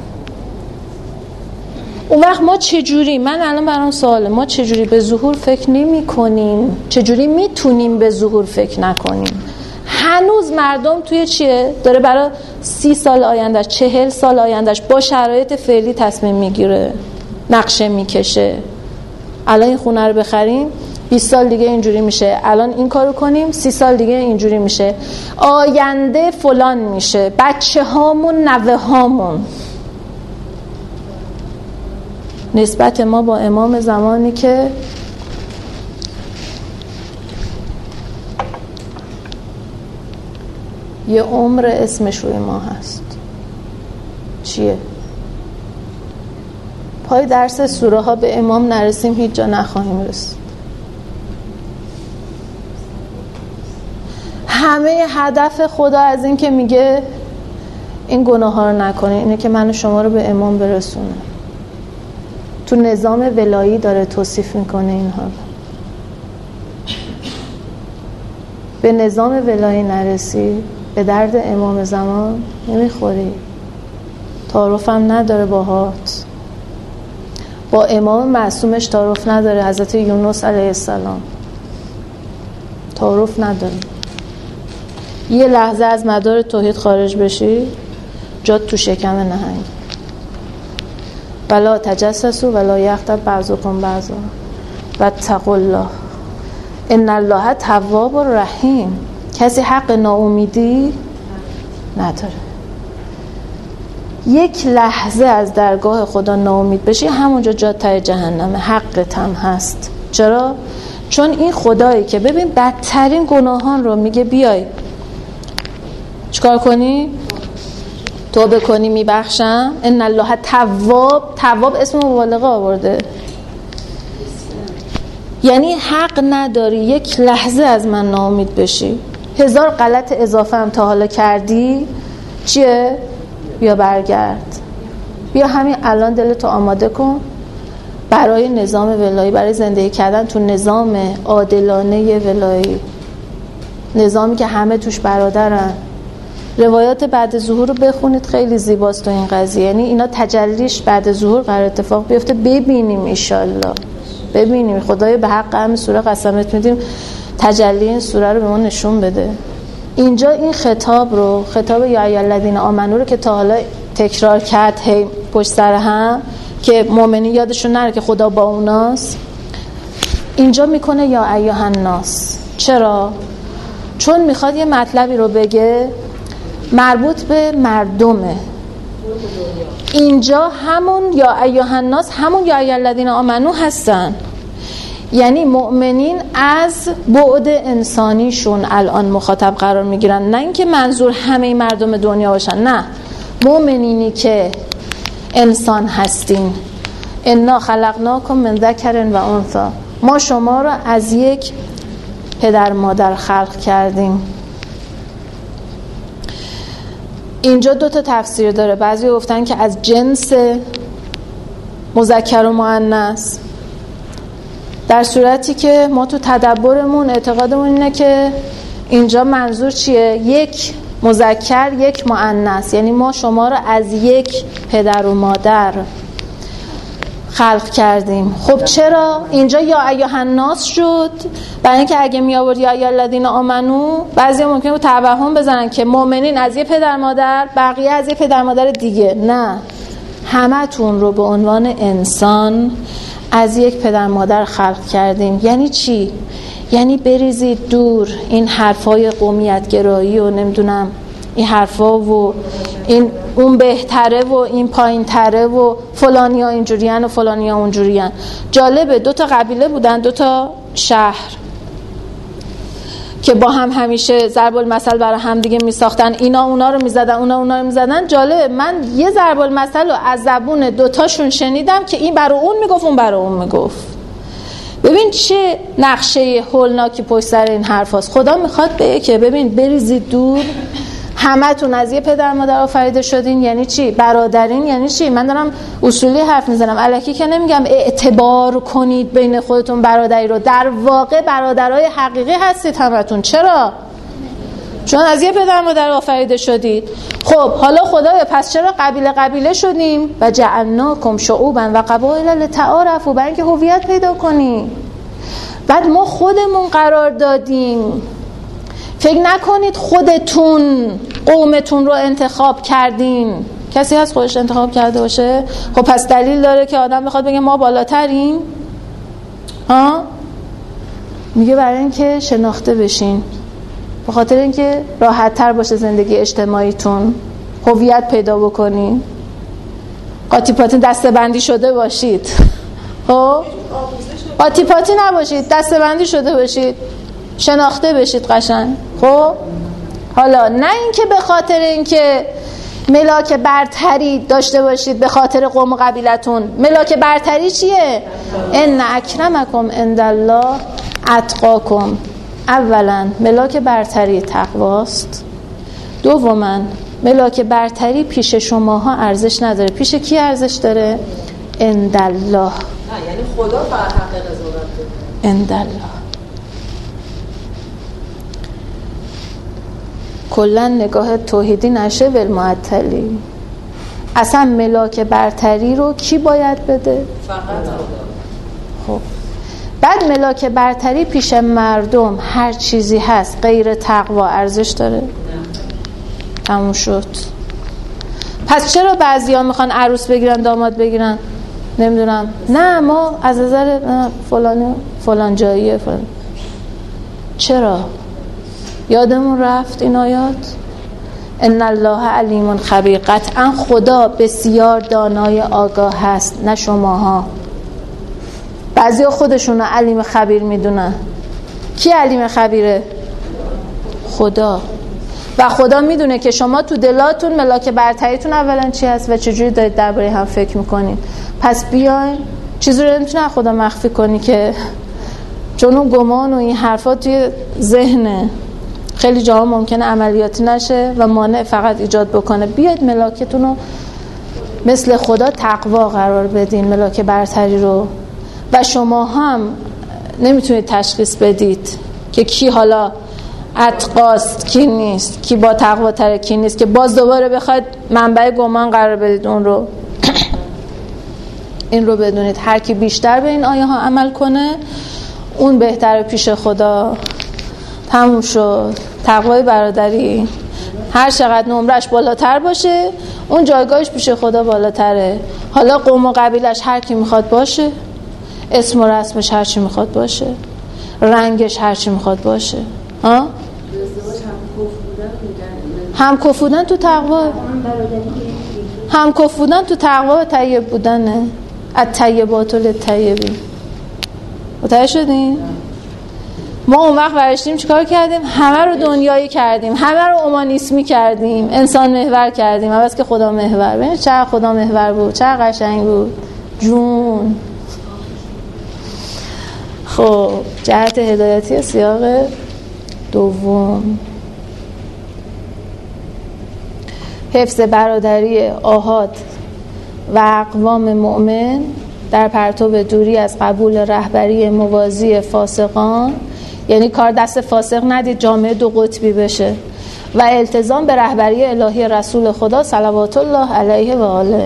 Speaker 1: اون وقت ما چجوری، من الان برام سواله، ما چجوری به ظهور فکر نمی کنیم؟ چجوری میتونیم به ظهور فکر نکنیم؟ هنوز مردم توی چیه؟ داره برای 30 سال آیندهش، 40 سال آیندهش با شرایط فعلی تصمیم میگیره، نقشه میکشه. الان این خونه رو بخریم 20 سال دیگه اینجوری میشه، الان این کارو کنیم 30 سال دیگه اینجوری میشه، آینده فلان میشه، بچه هامون نوه هامون. نسبت ما با امام زمانی که یه عمر اسمش روی ما هست چیه؟ پای درس سوره ها به امام نرسیم هیچ جا نخواهیم رسید. همه هدف خدا از این که میگه این گناه ها رو نکنه اینه که من و شما رو به امام برسونه. تو نظام ولایی داره توصیف میکنه اینها رو. به نظام ولایی نرسی به درد امام زمان نمیخوری، تعارف هم نداره باهات، با امام معصومش تعارف نداره، حضرت یونس علیه السلام تعارف نداره. یه لحظه از مدار توحید خارج بشی جات تو شکم نهنگ. ولا تجسسوا ولا یغتب بعضکم بعضا واتقوا الله ان الله تواب رحیم. کسی حق ناامیدی نداره. یک لحظه از درگاه خدا ناامید بشی همونجا جات ته جهنمه، حقت هم هست. چرا؟ چون این خدایی که ببین بدترین گناهان رو میگه بیای چیکار کنی؟ توبه کنی میبخشم. ان الله تواب اسم مبالغه آورده، یعنی حق نداری یک لحظه از من ناامید بشی. 1000 غلط اضافه هم تا حالا کردی چیه؟ بیا برگرد، بیا همین الان دلتو آماده کن برای نظام ولایی، برای زندگی کردن تو نظام عادلانه ولایی، نظامی که همه توش برادرن. روایات بعد ظهور رو بخونید، خیلی زیباست تو این قضیه. یعنی اینا تجلیش بعد ظهور قرار اتفاق بیفته. ببینیم انشالله، ببینیم. خدای به حق همین سوره قسمت میدیم تجلی این سوره رو به ما نشون بده. اینجا این خطاب رو، خطاب یا ایها الذین آمنو رو که تا حالا تکرار کرد هی پشت سر هم که مؤمنین یادشون نره که خدا با اوناست، اینجا میکنه یا ایها الناس. چرا؟ چون میخواد یه مطلبی رو بگه مربوط به مردمه. اینجا همون یا ایها الناس همون یا ایها الذین آمنو هستن، یعنی مؤمنین از بعد انسانیشون الان مخاطب قرار میگیرن، نه اینکه منظور همه مردم دنیا باشن، نه، مؤمنینی که انسان هستین. انا خلقناکم من ذکر و انثی، ما شما رو از یک پدر مادر خلق کردیم. اینجا 2 تا تفسیر داره. بعضی گفتن که از جنس مذکر و مؤنث، در صورتی که ما تو تدبرمون اعتقادمون اینه که اینجا منظور چیه؟ یک مذکر یک مؤنث، یعنی ما شما رو از یک پدر و مادر خلق کردیم. خب چرا اینجا یا ایها الناس شد؟ برای اینکه اگه می آورد یا ایها الذین آمنو، بعضی ممکنه توهم بزنن که مؤمنین از یه پدر مادر، بقیه از یه پدر مادر دیگه. نه، همتون رو به عنوان انسان از یک پدر مادر خلق کردیم. یعنی چی؟ یعنی بریزید دور این حرفای قومیت گرایی و نمیدونم این حرفا و این اون بهتره و این پایین تره و فلانی ها اینجورین و فلانی ها اونجورین. جالبه 2 تا قبیله بودن، 2 تا شهر که با هم همیشه ضرب المثل برای هم دیگه می ساختن. اینا اونا رو می زدن، اونا رو می زدن. جالبه من یه ضرب المثل رو از زبون 2 تاشون شنیدم که این برای اون میگفت اون برای اون میگفت. ببین چه نقشه هولناکی پشت سر این حرف هست. خدا میخواد بگه که ببین بریزید دور، همتون از یه پدر مادر آفریده شدین. یعنی چی؟ برادرین. یعنی چی؟ من دارم اصولی حرف میزنم، الکی که نمیگم اعتبار کنید بین خودتون برادری رو. در واقع برادرای حقیقی هستید همتون. چرا؟ چون از یه پدر مادر آفریده شدید. خب حالا خدایا پس چرا قبیله شدیم؟ و جعلناکم شعوبا و قبایل لتعارفوا، برای اینکه هویت پیدا کنیم. بعد ما خودمون قرار دادیم. فکر نکنید خودتون قومتون رو انتخاب کردین. کسی هست خودش انتخاب کرده باشه؟ خب پس دلیل داره که آدم بخواد بگه ما بالاتریم؟ ها؟ میگه برای اینکه شناخته بشین، به خاطر اینکه راحت تر باشه زندگی اجتماعیتون، هویت پیدا بکنین، قاطی پاتی دسته بندی شده باشید. خب قاطی پاتی نباشید، دسته بندی شده باشید، شناخته بشید قشنگ. خب حالا نه اینکه به خاطر اینکه ملاک برتری داشته باشید به خاطر قوم و قبیلتون. ملاک برتری چیه؟ ان اکرمکم عند الله اتقاکم. اولا ملاک برتری تقواست. دوما ملاک برتری پیش شماها ارزش نداره. پیش کی ارزش داره؟ عند الله.
Speaker 2: یعنی خدا فقط حق قضاوت داره.
Speaker 1: عند الله. کلا نگاه توحیدی نشه بالمعطلی. اصلا ملاک برتری رو کی باید بده؟
Speaker 2: فقط خدا.
Speaker 1: خب بعد ملاک برتری پیش مردم هر چیزی هست غیر تقوا ارزش داره؟ تموم شد. پس چرا بعضیا میخوان عروس بگیرن داماد بگیرن؟ نمیدونم، نه ما از نظر فلان جاییه فلان. چرا؟ یادمون رفت این آیات؟ ان الله علیم خبیر. قطعا خدا بسیار دانای آگاه هست، نه شماها. بعضیا خودشونو علیم خبیر میدونن. کی علیم خبیره؟ خدا. و خدا میدونه که شما تو دلاتون ملاک برتریتون اولا چی هست و چجوری دارید درباره هم فکر میکنید. پس بیاین چیزی رو نمیتونه خدا مخفی کنی، که چون اون گمان و این حرفا توی ذهنه، خیلی جاها ممکنه عملیاتی نشه و مانع فقط ایجاد بکنه. بیاید ملاکتون رو مثل خدا تقوا قرار بدین، ملاک برتری رو. و شما هم نمیتونید تشخیص بدید که کی حالا اتقاست کی نیست، کی با تقوا تره کی نیست، که باز دوباره بخواید منبع گمان قرار بدید اون رو. این رو بدونید هر کی بیشتر به این آیه ها عمل کنه اون بهتره پیش خدا. تموم شد. تقوای برادری هر چقدر نمرش بالاتر باشه اون جایگاهش پیش خدا بالاتره. حالا قوم و قبیلش هر کی میخواد باشه، اسم و رسمش هر چی میخواد باشه، رنگش هر چی میخواد باشه، ها؟ هم کف بودن تو تقوا، هم کف بودن تو تقوا و طیب بودنه. الطیبات للطیبین. متوجه شدین؟ ما اون وقت برشتیم چیکار کردیم؟ همه رو دنیایی کردیم، همه رو اومانیسمی کردیم، انسان محور کردیم، عوض که خدا محور. ببین چقدر خدا محور بود، چقدر قشنگ بود جون. خب جهت هدایتی سیاق دوم، حفظ برادری آحاد و اقوام مؤمن در پرتو دوری از قبول رهبری موازی فاسقان. یعنی کار دست فاسق ندید جامعه دو قطبی بشه، و التزام به رهبری الهی رسول خدا صلوات الله علیه و آله.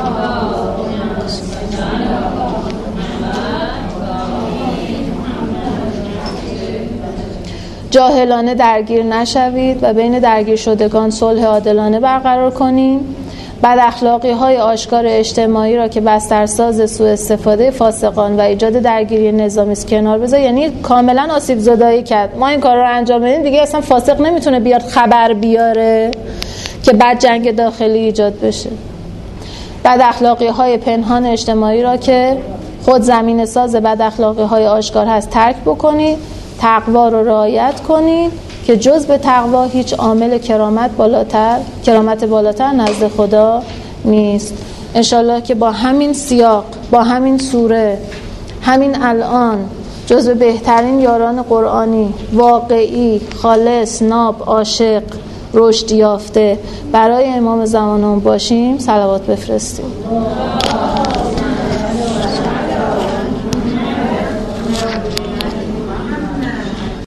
Speaker 1: جاهلانه درگیر نشوید و بین درگیر شدگان صلح عادلانه برقرار کنید. بد اخلاقی های آشکار اجتماعی را که بسترساز سوء استفاده فاسقان و ایجاد درگیری نظامی است کنار بذار. یعنی کاملا آسیب زدایی کرد. ما این کار رو انجام بدیم دیگه اصلا فاسق نمیتونه بیاد خبر بیاره که بعد جنگ داخلی ایجاد بشه. بد اخلاقی های پنهان اجتماعی را که خود زمین ساز بد اخلاقی های آشکار هست ترک بکنید. تقوا رو رعایت کنید که جز به تقوا هیچ عامل کرامت بالاتر نزد خدا نیست. انشالله که با همین سیاق، با همین سوره، همین الان جز به بهترین یاران قرآنی، واقعی، خالص، ناب، عاشق، رشد یافته برای امام زمانمون باشیم. صلوات بفرستیم.